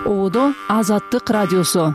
Оодо Азаттык радиосу.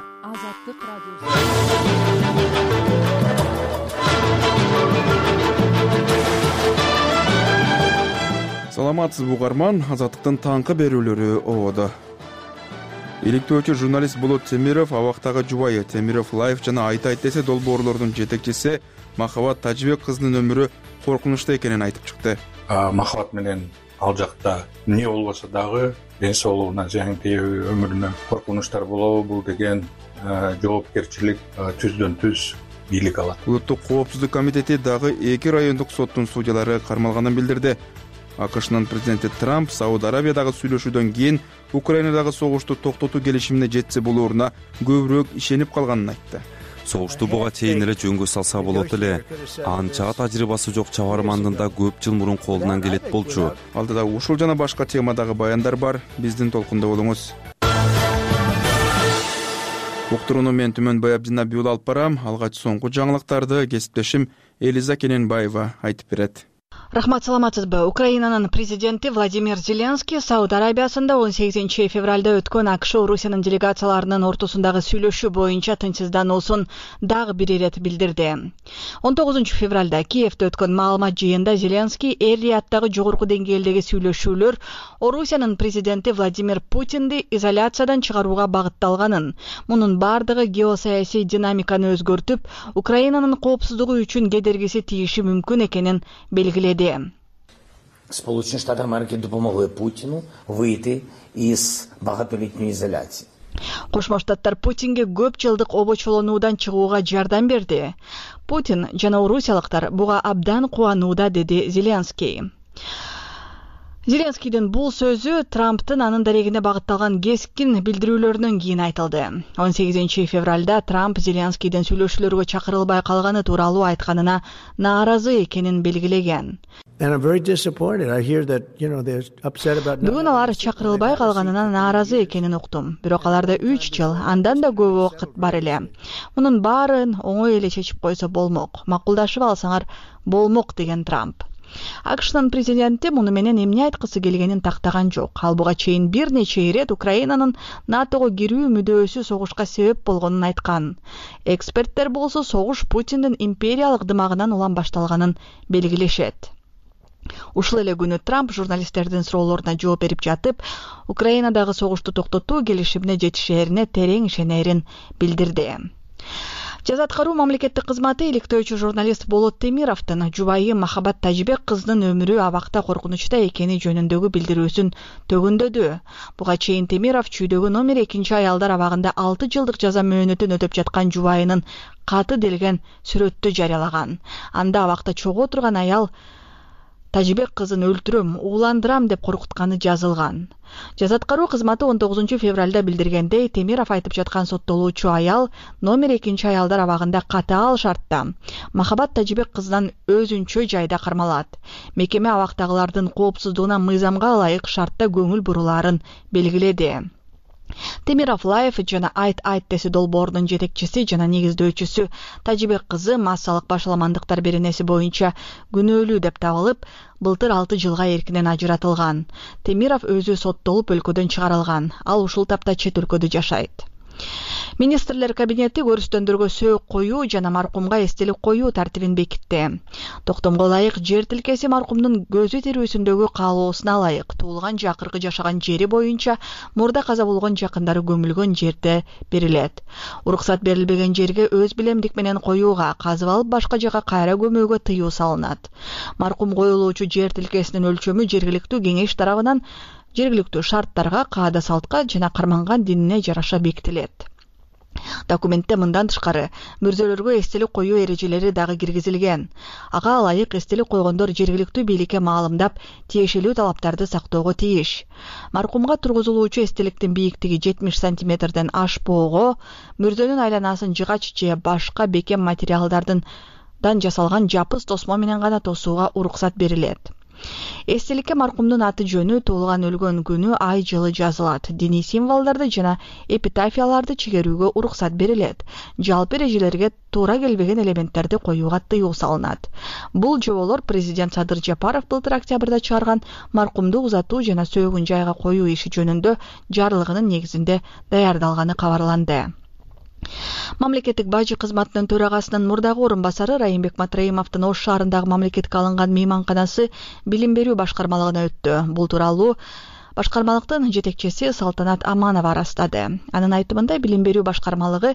Саламатсыз угарман, Азаттыктын таңкы берүүлөрү оодо. Иликтөөчү журналист Болот Темиров, абактагы жубайы Темиров Лайф жана Айта десе долбоорлордун жетекчиси Махабат Тажибек кызынын өмүрү коркунучта экенин айтып чыкты. Махабат менен ал жакта эмне болбосо дагы ден соолугуна зыян тийүү, өмүрүнө коркунучтар болобу, бул деген жоопкерчилик түздөн түз бийлик алат. Улуттук коопсуздук комитети дагы 2 райондук соттун судьялары кармалганын билдирди. АКШнын президенти Трамп Сауд Арабиядагы сүйлөшүүдөн кийин Украинадагы согушту токтотуу келишимине жетсе болооруна көбүрөөк ишенип калганын айтты. Согушту буга чейин эле жөнгө салса болот эле. Анча тажрыйбасы жок чабармандын да көп жыл мурун колунан келет болчу. Алдыда ушул жана башка темадагы баяндар бар. Биздин толкунда болуңуз. Уктурууну мен Түмөн Баябдина Бюл алып барам. Алгач соңку жаңылыктарды кесиптешим Элиза Кененбаева айтып берет. Рахмат, саламатсызбы. Украинанын президенти Владимир Зеленский Сауд Арабиясында 18 февралда өткөн АКШ Орусиянын делегацияларынын ортосундагы сүйлөшүү боюнча тынчсыздануусун дагы бир ирет билдирди. 19 февралда Киевде өткөн маалымат жыйында Зеленский эр-Рияттагы жогорку деңгээлдеги сүйлөшүүлөр Орусиянын президенти Владимир Путинди изоляциядан чыгарууга багытталганын, мунун бардыгы геосаясий динамиканы өзгөртүп, Украинанын коопсуздугу үчүн кедергиси тийиши мүмкүн экенин белгиледи. Сполучені Штати Америки допомогли Путіну вийти із багатолітньої ізоляції. Кошмо Штаттар Путинге көп жылдык обочолонуудан чыгууга жардам берди. Путин жана орусиялыктар буга абдан кубанууда, деди Зеленский. Зеленскийдин бул сөзү Трамптын анын дарегине багытталган кескин билдирүүлөрүнөн кийин айтылды. 18 февралда Трамп Зеленскийдин сүйлөшүүлөргө чакырылбай калганы тууралуу айтканына нааразы экенин белгилеген. Бүгүн алар чакырылбай калганына нааразы экенин уктум. Бирок аларда 3 жыл, андан да көп убакыт бар эле. Мунун баарын оңой эле чечип койсо болмок. Макулдашып алсаңар болмок, деген Трамп. АКШнын президенти муну менен эмне айткысы келгенин тактаган жок. Ал буга чейин бир нече ирет Украинанын НАТОго кирүү мүдөөсү согушка себеп болгонун айткан. Эксперттер болсо согуш Путиндин империялык дымагынан улам башталганын белгилешет. Ушул эле күнү Трамп журналисттердин суроолоруна жооп берип жатып, Украинадагы согушту токтотуу келишимине жетишээрине терең ишенерин билдирди. Жаза аткаруу мамлекеттик кызматы иликтөөчү журналист Болот Темировдун жубайы Махабат Тажибек кызынын өмүрү абакта коркунучта экени жөнүндөгү билдирүүсүн төгүндөдү. Буга чейин Темиров чүйдөгү номер 2 аялдар абагында 6 жылдык жаза мөөнөтүн өтөп жаткан жубайынын каты делген сүрөттү жарыялаган. Анда абакта чогуу турган аял Тажибек кызын өлтүрөм, ууландырам деп коркутканы жазылган. Жаза аткаруу кызматы 19 февралда билдиргендей, Темиров айтып жаткан соттолуучу аял номер 2 аялдар абагында катаал шартта Махабат Тажибек кызынан өзүнчө жайда кармалат. Мекеме абактагылардын коопсуздугуна мыйзамга ылайык шартта көңүл бурулаарын белгиледи. Темиров Лайф жана Айт десе долбоорунун жетекчиси жана негиздөөчүсү Тажибек кызы массалык башаламандыктар беренеси боюнча күнөөлүү деп табылып, былтыр 6 жылга эркинен ажыратылган. Темиров өзү соттолуп өлкөдөн чыгарылган. Ал ушул тапта чет өлкөдө жашайт. Министрлер кабинети көрүстөндөргө сөөк коюу жана маркумга эстелик коюу тартибин бекитти. Токтомго ылайык жер тилкеси маркумдун көзү тирүүсүндөгү каалоосуна ылайык туулган жакыркы жашаган жери боюнча мурда каза болгон жакындары көмүлгөн жерде берилет. Уруксат берилбеген жерге өз билемдик менен коюуга, казып алып башка жака кайра көмүүгө тыюу салынат. Маркум коюлуучу жер тилкесинин өлчөмү жергиликтүү кеңеш тарабынан жергиликтүү шарттарга, каада салтка жана карманган динине жараша бекитилет. Документте мындан тышкары мүрзөлөргө эстелик коюу эрежелери дагы киргизилген. Ага ылайык эстелик койгондор жергиликтүү бийликке маалымдап, тиешелүү талаптарды сактоого тийиш. Маркумга тургузулуучу эстеликтин бийиктиги 70 сантиметрден ашпоого, мүрзөнүн айланасын жыгач же башка бекем материалдардан жасалган жапыс тосмо менен гана тосууга уруксат берилет. Эстеликке маркумдун аты жөнү, туулган өлгөн күнү, ай жылы жазылат. Диний символдорду жана эпитафияларды чегерүүгө уруксат берилет. Жалпы эрежелерге туура келбеген элементтерди коюуга тыюу салынат. Бул жоболор президент Садыр Жапаров былтыр октябрда чыгарган маркумду узатуу жана сөөгүн жайга коюу иши жөнүндө жарлыгынын негизинде даярдалганы кабарланды. Мамлекеттик бажы кызматынын төрагасынын мурдагы орун басары Райымбек Матраимовдун Ош шаарындагы мамлекеттик алынган мейманканасы билим берүү башкармалыгына өттү. Бул тууралуу башкармалыктын жетекчиси Салтанат Аманова ырастады. Анын айтымында билим берүү башкармалыгы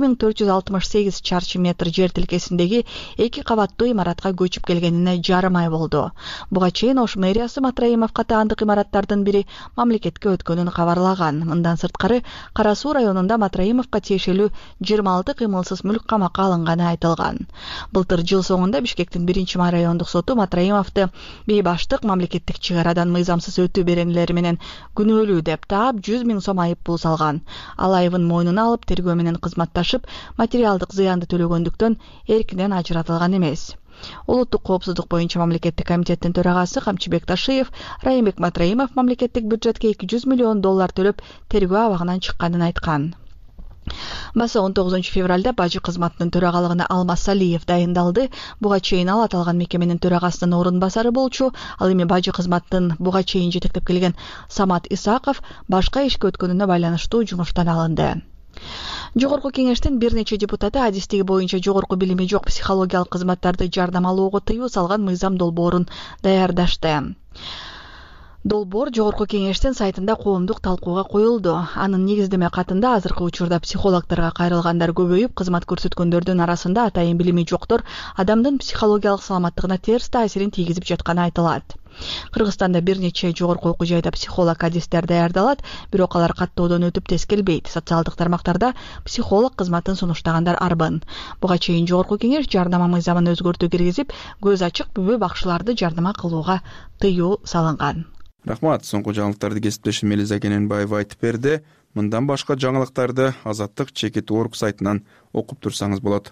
1468 чарчы метр жер тилкесиндеги 2 кабаттуу имаратка көчүп келгенине жарым ай болду. Буга чейин Ош мэриясы Матраимовго таандык имараттардын бири мамлекетке өткөнүн кабарлаган. Мындан сырткары Кара Суу районунда Матраимовго тиешелүү 26 кыймылсыз мүлк камакка алынганы айтылган. Былтыр жыл соңунда Бишкектин 1-май райондук соту Матраимовду бейбаштык, мамлекеттик чек арадан мыйзамсыз өтүү беренелери менен күнөөлүү деп таап 100 000 сом айып пул салган. Ал айыбын мойнуна алып тергөө менен кызматташып, материалдык зыянды төлөгөндүктөн эркинен ажыратылган эмес. Улуттук коопсуздук боюнча мамлекеттик комитеттин төрагасы Камчыбек Ташиев Райымбек Матраимов мамлекеттик бюджетке $200 миллион төлөп тергөө абагынан чыкканын айткан. Баса 19 февралда бажы кызматынын төрагалыгына Алмаз Салиев дайындалды. Буга чейин ал аталган мекеменин төрагасынын орун басары болчу. Ал эми бажы кызматынын буга чейин жетектеп келген Самат Исаков башка ишке өткөнүнө байланыштуу жумуштан алынды. Жогорку кеңештин бир нече депутаты адистиги боюнча жогорку билими жок психологиялык кызматтарды жардам алууга тыюу салган мыйзам долбоорун даярдашты. Долбоор Жогорку кеңештин сайтында коомдук талкууга коюлду. Анын негиздеме катында азыркы учурда психологторго кайрылгандар көбөйүп, кызмат көрсөткөндөрдүн арасында атайын билими жоктор адамдын психологиялык саламаттыгына терс таасирин тийгизип жатканы айтылат. Кыргызстанда бир нече жогорку окуу жайда психолог адистер даярдалат, бирок алар каттоодон өтүп тез келбейт. Социалдык тармактарда психолог кызматын сунуштагандар арбын. Буга чейин Жогорку кеңеш жардама мыйзамын өзгөртүү киргизип, көз ачык бүбө бакчыларды жардама кылууга тыюу салынган. Рахмат, соңку жаңылыктарды кесиптешим Мелиза Кененбаева айтып берди. Мындан башка жаңылыктарды Азаттык.org сайтынан окуп турсаңыз болот.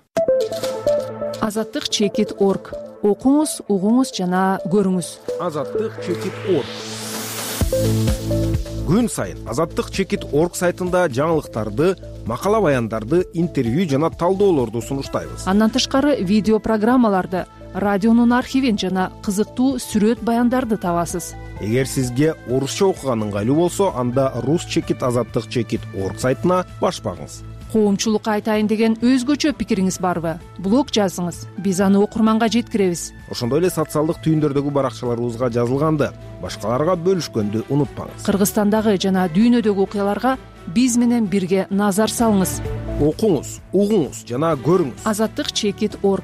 Азаттык.org. Окуңуз, угуңуз жана көрүңүз. Азаттык.org. Күн сайын Азаттык.org сайтында жаңылыктарды, макала баяндарды, интервью жана талдоолорду сунуштайбыз. Андан тышкары видео программаларды, радионун архивин жана кызыктуу сүрөт баяндарды табасыз. Эгер сизге орусча окуган ыңгайлуу болсо, анда Rus.Azаттык.org сайтына баш багыңыз. Коомчулукка айтайын деген өзгөчө пикириңиз барбы? Блог жазыңыз, биз аны окурманга жеткиребиз. Ошондой эле социалдык түйүндөрдөгү баракчаларыбызга жазылганды башкаларга бөлүшкөндү унутпаңыз. Кыргызстандагы жана дүйнөдөгү окуяларга биз менен бирге назар салыңыз. Окуңуз, угуңуз жана көрүңүз. Азаттык.org.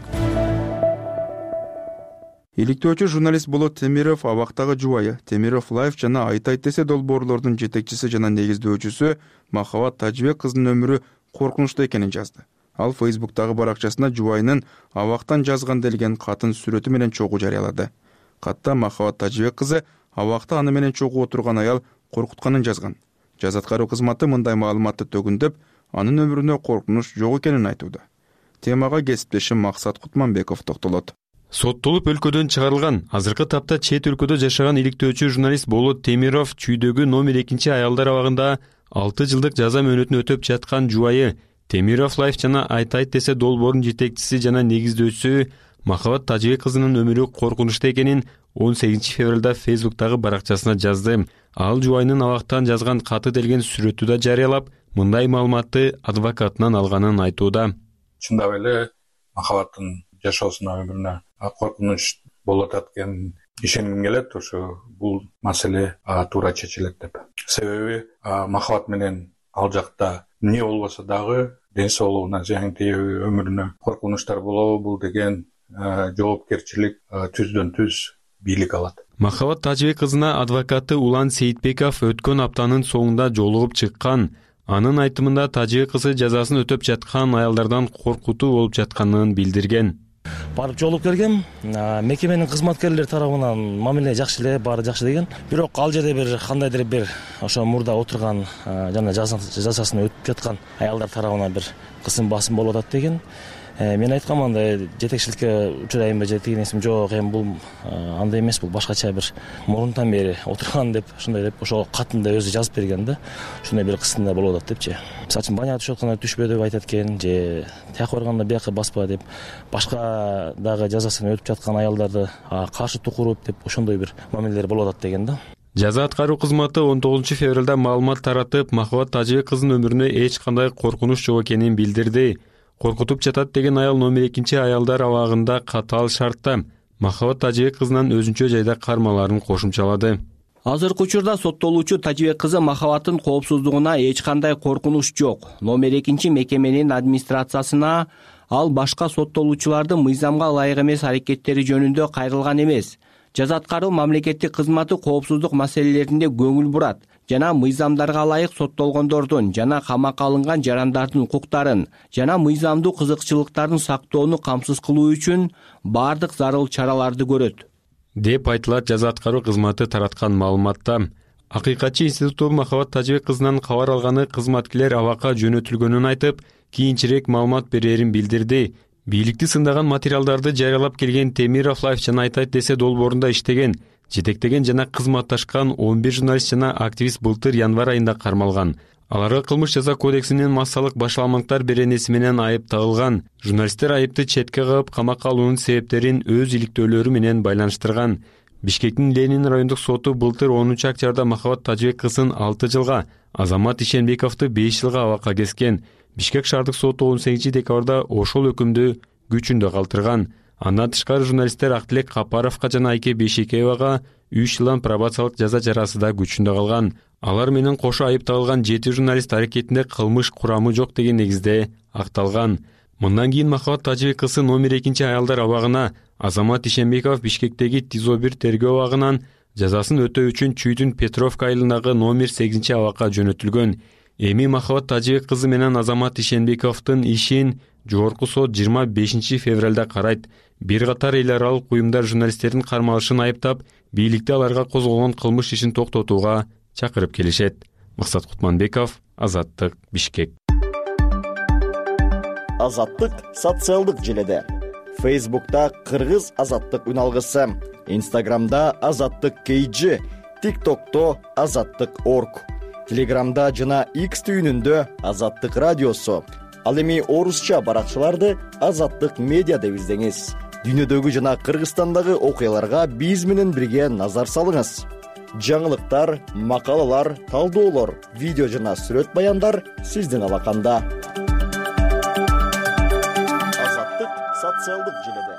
Иликтөөчү журналист Болот Темиров абактагы жубайы, Темиров Лайф жана Айтайт десе долбоорлордун жетекчиси жана негиздөөчүсү Махабат Тажыбек кызынын өмүрү коркунучтуу экенин жазды. Ал Фейсбуктагы баракчасына жубайынын абактан жазган делген катын сүрөтү менен чогуу жарыялады. Катта Махабат Тажыбек кызы абакта аны менен чогуу отурган аял коркутканын жазган. Жаза аткаруу кызматы мындай маалыматты төгүндөп, анын өмүрүнө коркунуч жок экенин айтууда. Темага кесиптешим Максат Кутманбеков токтолот. Соттолуп өлкөдөн чыгарылган, азыркы тапта чет өлкөдө жашаган иликтөөчү журналист Болот Темиров чүйдөгү номер 2 аялдар абагында 6 жылдык жаза мөөнөтүн өтөп жаткан жубайы, Темиров Лайф жана Айтайт десе долбоордун жетекчиси жана негиздөөчүсү Махабат Тажыбек кызынын өмүрү коркунучтуу экенин 18 февралда Фейсбуктагы баракчасына жазды. Ал жубайынын абактан жазган каты делген сүрөтү да жарыялап, мындай маалыматты адвокатынан алганын айтууда. Чындап эле Махабаттын жашоосуна, өмүрүнө коркунуч болуп аткан ишенгим келет. Ошо бул маселе туура чечилет деп. Себеби Махабат менен ал жакта эмне болбосо дагы ден соолугуна зыян тийүү, өмүрүнө коркунучтар болобу, бул деген жоопкерчилик түздөн түз бийлик алат. Махабат Тажыбек кызына адвокаты Улан Сейитбеков өткөн аптанын соңунда жолугуп чыккан. Анын айтымында Тажыбек кызы жазасын өтөп жаткан аялдардан коркутуу болуп жатканын билдирген. Барып жолуп келгем, мекеменин кызматкерлери тарабынан мамиле жакшы эле, баары жакшы деген. Бирок ал жерде бир кандайдыр бир ошо мурда отурган жана жазасын өтүп жаткан аялдар тарабынан бир кысым басым болуп атат деген. Мен айткам андай жетекчиликке учурайынбы же тиги нерсем жок, эми бул андай эмес, бул башкача бир мурунтан бери отурган деп ушундай деп ошол катында өзү жазып берген да. Ушундай бир кысында болуп атат депчи. Мисалы үчүн баняга түшүп атканда түшпө деп айтат экен, же тияка барганда бияка баспа деп, башка дагы жазасын өтүп жаткан аялдарды каршы тукуруп деп ошондой бир мамилелер болуп атат деген да. Жаза аткаруу кызматы 19 февралда маалымат таратып, Махабат Тажыбек кызынын өмүрүнө эч кандай коркунуч жок экенин билдирди. Коркутуп жатат деген аял номер 2 аялдар абагында катаал шартта Махабат Тажыбек кызынан өзүнчө жайда кармаларын кошумчалады. Азыркы учурда соттолуучу Тажыбек кызы Махабаттын коопсуздугуна эч кандай коркунуч жок. Номер 2 мекеменин администрациясына ал башка соттолуучулардын мыйзамга ылайык эмес аракеттери жөнүндө кайрылган эмес. Жаза аткаруу мамлекеттик кызматы коопсуздук маселелеринде көңүл бурат жана мыйзамдарга ылайык соттолгондордун жана камакка алынган жарандардын укуктарын жана мыйзамдуу кызыкчылыктарын сактоону камсыз кылуу үчүн бардык зарыл чараларды көрөт деп айтылат жаза аткаруу кызматы тараткан маалыматта. Акыйкатчы институту Махабат Тажыбек кызынан кабар алганы кызматкерлер абакка жөнөтүлгөнүн айтып, кийинчерээк маалымат берерин билдирди. Бийликти сындаган материалдарды жарыялап келген Темиров Лайф жана Айтайт десе долбоорунда иштеген, жетектеген жана кызматташкан 11 журналист жана активист былтыр январь айында кармалган. Аларга кылмыш жаза кодексинин массалык башаламактар беренеси менен айып тагылган. Журналисттер айыпты четке кагып, камакка алуунун себептерин өз иликтөөлөрү менен байланыштырган. Бишкектин Ленин райондук соту былтыр 10 октябрда Махабат Тажыбек кызын 6 жылга, Азамат Ишенбековду 5 жылга абакка кескен. Бишкек шаардык соту 18 декабрда ошол өкүмдү күчүндө калтырган. Андан тышкары журналисттер Актилек Капаровго жана Айке Бейшекеевага 3 жылдан пробациялык жаза жарасы да күчүндө калган. Алар менен кошо айып тагылган 7 журналист аракетинде кылмыш курамы жок деген негизде акталган. Мындан кийин Махабат Тажыбек кызы номер 2 аялдар абагына, Азамат Ишенбеков Бишкектеги ТИЗО 1 тергөө абагынан жазасын өтөө үчүн Чүйдүн Петровка айылындагы номер 8 абакка жөнөтүлгөн. Эми Махабат Тажыбек кызы менен Азамат Ишенбековдун ишин жогорку сот 25 февралда карайт. Бир катар эл аралык уюмдар журналисттердин кармалышын айыптап, бийликти аларга козголгон кылмыш ишин токтотууга чакырып келишет. Максат Кутманбеков, Азаттык, Бишкек. Азаттык социалдык желеде. Facebook'ta Кыргыз Азаттык үналгысы, Instagram'da Азаттык KG, TikTok'ta Азаттык.org, Telegram'da жана X түйүнүндө Азаттык радиосу. Ал эми орусча баракчаларды Азаттык медиа деп издеңиз. Дүйнөдөгү жана Кыргызстандагы окуяларга биз менен бирге назар салыңыз. Жаңылыктар, макалалар, талдоолор, видео жана сүрөт баяндар сиздин алаканда. Азаттык социалдык желеде.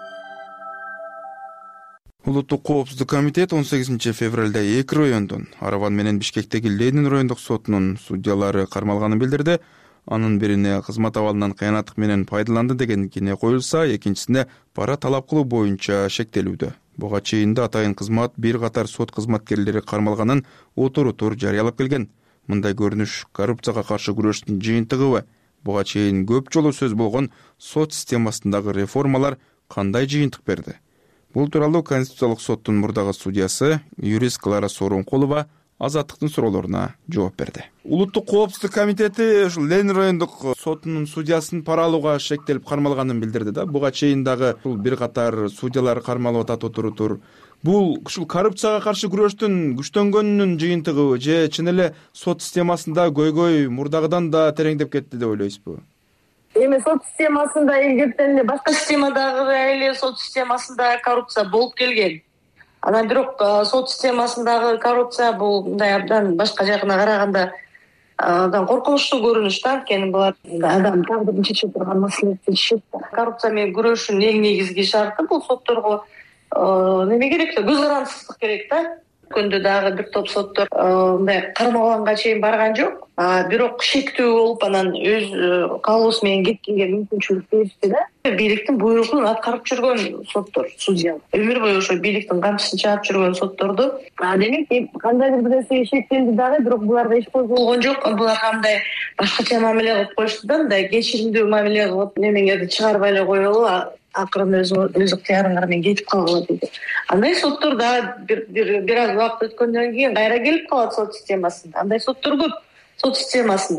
Улуттук коопсуздук комитет 18 февралда 2 райондон, Араван менен Бишкектеги Ленин райондук сотунун судьялары кармалганын билдирди. Анын бирине кызмат абалынан кыянаттык менен пайдаланды деген кине коюлса, экинчисине пара талап кылуу боюнча шектелүүдө. Буга чейин да атайын кызмат бир катар сот кызматкерлери кармалганын отурутур жарыялап келген. Мындай көрүнүш коррупцияга каршы күрөштүн жыйынтыгыбы? Буга чейин көп жолу сөз болгон сот системасындагы реформалар кандай жыйынтык берди? Бул тууралуу Конституциялык соттун мурдагы судьясы юрист Клара Сооронкулова Азаттыктын суроолоруна жооп берди. Улуттук коопсуздук комитети ушул Ленин райондук сотунун судьясын пара алууга шектелип кармалганын билдирди да. Буга чейин дагы бир катар судьялар кармалып атат отурутур. Бул ушул коррупцияга каршы күрөштүн күчтөнгөнүнүн жыйынтыгыбы же чын эле сот системасында көйгөй мурдагыдан да тереңдеп кетти деп ойлойсузбу? Эми сот системасында илгертен эле башка системадагы эле сот системасында коррупция болуп келген. Анан бирок сот системасындагы коррупция бул мындай абдан башка жагына караганда абдан коркунучтуу көрүнүш да. Анткени булар адам тагдырын чече турган маселелерди чечишет. Коррупция менен күрөшүүнүн эң негизги шарты бул сотторго неме керек да, көз карандысыздык керек да. Өткөндө дагы бир топ соттор мындай кармалганга чейин барган жок. Бирок шектүү болуп анан өз каалоосу менен кеткенге мүмкүнчүлүк беришти да. Бийликтин буйругун аткарып жүргөн соттор, судья. Өмүр бою ошо бийликтин камчысын чаап жүргөн сотторду. Демек, кандайдыр бир нерсеге шектелди дагы, бирок буларга эч болгон жок. Буларга мындай башкача мамиле кылып коюшту да, мындай кечиримдүү мамиле кылып, немеңерди чыгарбай эле коелу, акырын өз ыктыярыңар менен кетип калгыла дейт. Андай соттор дагы бир аз убакыт өткөндөн кийин кайра келип калат сот системасында. Андай соттор көп сот системасында.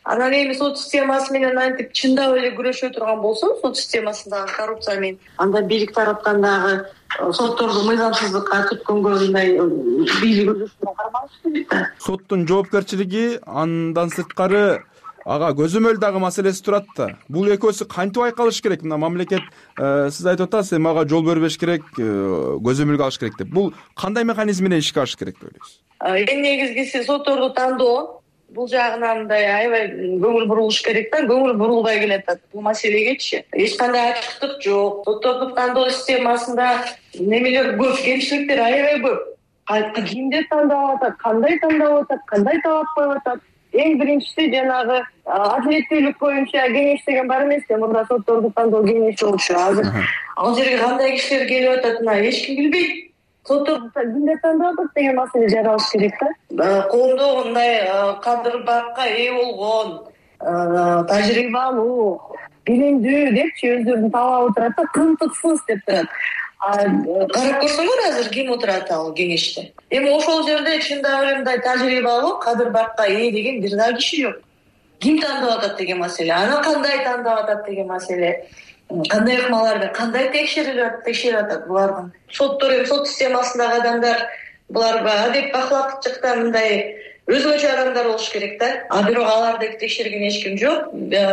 Анан эми сот системасы менен антип чындап эле күрөшө турган болсо, сот системасындагы коррупция менен, анда бийлик тараптан дагы сотторду мыйзамсыздыкка түрткөнгө мындай бийлик өзүнүн кармалышы керек да. Соттун жоопкерчилиги андан сырткары ага көзөмөл дагы маселеси турат да. Бул экөөсү кантип айкалыш керек? Мына мамлекет сиз айтып атасыз, мага жол бербеш керек, көзөмөлгө алыш керек деп. Бул кандай механизм менен ишке ашыш керек деп ойлойсуз? Эң негизгиси сотторду тандоо. Бул жагынан мындай аябай көңүл бурулуш керек да. Көңүл бурулбай келатат бул маселегечи. Эч кандай ачыктык жок. Сотторду тандоо системасында немелер көп, кемчиликтер аябай көп. Кимди тандап атат, кандай тандап атат, кандай талап коюп атат. Эң биринчиси жанагы адилеттүүлүк боюнча кеңеш деген бар эмеспи? Мурда сотторду тандоо кеңеши болчу. Азыр ал жерге кандай кишилер келип атат, эч ким билбейт. Сотторду кимдер тандап атат деген маселе жаралыш керек да. Коомдо мындай кадыр бакка ээ болгон, тажрыйбалуу, билимдүү депчи өздөрүн талабы турат да, кымтыксыз деп турат. Карап көрсөңөр азыр ким отурат ал кеңеште. Эми ошол жерде чындап эле мындай тажрыйбалуу, кадыр бакка ээ деген бир да киши жок. Ким тандап атат деген маселе, аны кандай тандап атат деген маселе. Кандай ыкмаларды, кандай текшерип атат булардын. Соттор, сот системасындагы адамдар, булар адеп бакылакчылыкта мындай өзгөчө адамдар болуш керек да. Бирок аларды текшерген эч ким жок.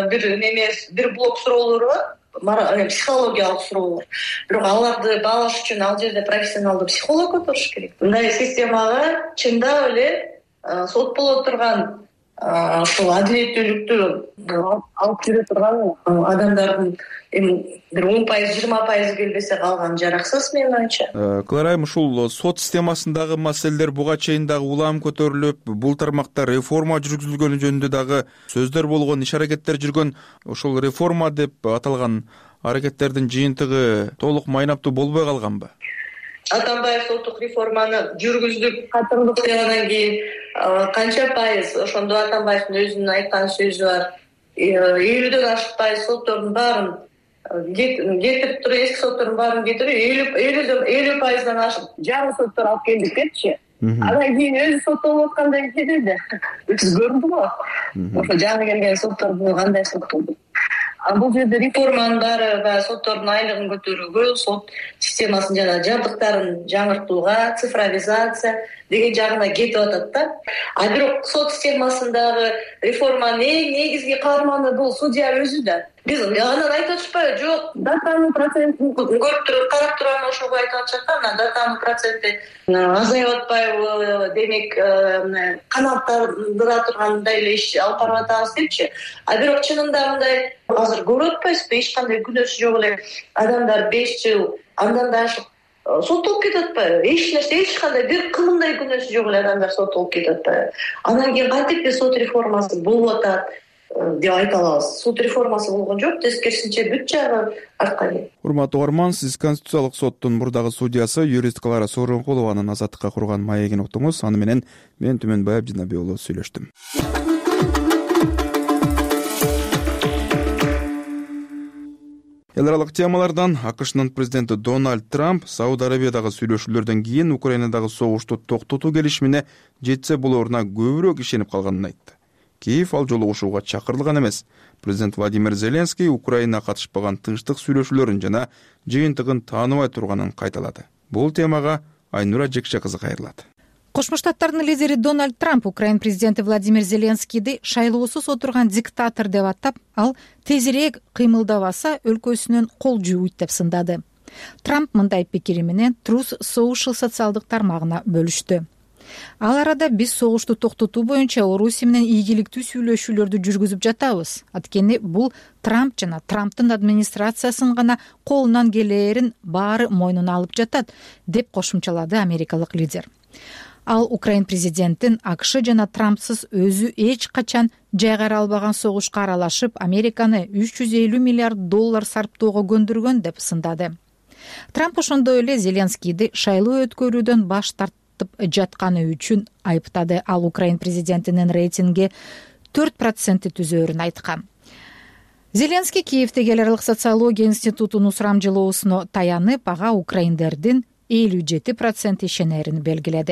Бир блок суроолору бар, психологиялык суроолор. Бирок аларды баалаш үчүн ал жерде профессионалдуу психолог отуруш керек. Мындай системага чындап эле сот боло турган ушул адилеттүүлүктү алып жүрө турган адамдардын эми бир 10%, 20% келбесе калганы жараксыз менин оюмча. Кларайым, ушул сот системасындагы маселелер буга чейин дагы улам көтөрүлүп, бул тармакта реформа жүргүзүлгөнү жөнүндө дагы сөздөр болгон, иш аракеттер жүргөн. Ошол реформа деп аталган аракеттердин жыйынтыгы толук майнаптуу болбой калганбы? Атамбаев соттук реформаны жүргүздүк, катырдык дегенден кийин канча пайыз, ошондо Атамбаевдин өзүнүн айткан сөзү бар. 50дөн ашык пайыз соттордун баарын кетирип туруп, эски соттордун баарын кетирип, 50%дан ашык жаңы соттор алып келдик депчи. Андан кийин өзү соттолуп аткандай кетеди. Сиз көрдүңүзбү? Ошо жаңы келген соттордун кандай соттолду? Бул жерде реформанын баары баягы соттордун айлыгын көтөрүүгө, сот системасын жана жабдыктарын жаңыртууга, цифровизация деген жагына кетип атат да. Бирок сот системасындагы реформанын эң негизги каарманы бул судья өзү да. Биз анан айтып атышпайбы? Жок, датанын процентин көрүп туруп, карап туруп ошого айтып атышат да, датанын проценти азайып атпайбы, демек каналдардыра тургандай эле иш алып барып атабыз депчи. Бирок чынында мындай азыр көрүп атпайсызбы? Эч кандай күнөөсү жок эле адамдар 5 жыл андан да ашык соттолуп кетип атпайбы? Эч кандай бир кылымдай күнөөсү жок эле адамдар соттолуп кетип атпайбы? Андан кийин кантип сот реформасы болуп атат деп айта алабыз? Сот реформасы болгон жок, тескерисинче бүт жагы артка кетти. Урматтуу угарман, сиз Конституциялык соттун мурдагы судьясы юрист Клара Сооронкулованын Азаттыкка курган маегин уктуңуз. Аны менен мен Түмөнбай Абдинабек уулу сүйлөштүм. Эл аралык темалардан АКШнын президенти Дональд Трамп Сауд Арабиядагы сүйлөшүүлөрдөн кийин Украинадагы согушту токтотуу келишимине жетсе болоруна көбүрөөк ишенип калганын айтты. Киев ал жолугушууга чакырылган эмес. Президент Владимир Зеленский Украина катышпаган тынчтык сүйлөшүүлөрүн жана жыйынтыгын тааныбай турганын кайталады. Бул темага Айнура Жекше кызы кайрылат. Кошмо Штаттардын лидери Дональд Трамп Украин президенти Владимир Зеленскийди шайлоосуз отурган диктатор деп атап, ал тезирээк кыймылдабаса өлкөсүнөн кол жууйт деп сындады. Трамп мындай пикири менен Truth Social социалдык тармагына бөлүштү. Ал арада биз согушту токтотуу боюнча Орусия менен ийгиликтүү сүйлөшүүлөрдү жүргүзүп жатабыз. Анткени бул Трамп жана Трамптын администрациясынын гана колунан келээрин баары мойнуна алып жатат, деп кошумчалады америкалык лидер. Ал Украин президентин АКШ жана Трампсыз өзү эч качан жайгара албаган согушка аралашып, Американы $350 миллиард сарптоого көндүргөн деп сындады. Трамп ошондой эле Зеленскийди шайлоо өткөрүүдөн баш тартып жатканы үчүн айыптады. Ал Украин президентинин рейтинги 4% түзөөрүн айткан. Зеленский Киевдеги эл аралык социология институтунун сурамжылоосуна таянып, ага украиндердин 57% ишенерин белгиледи.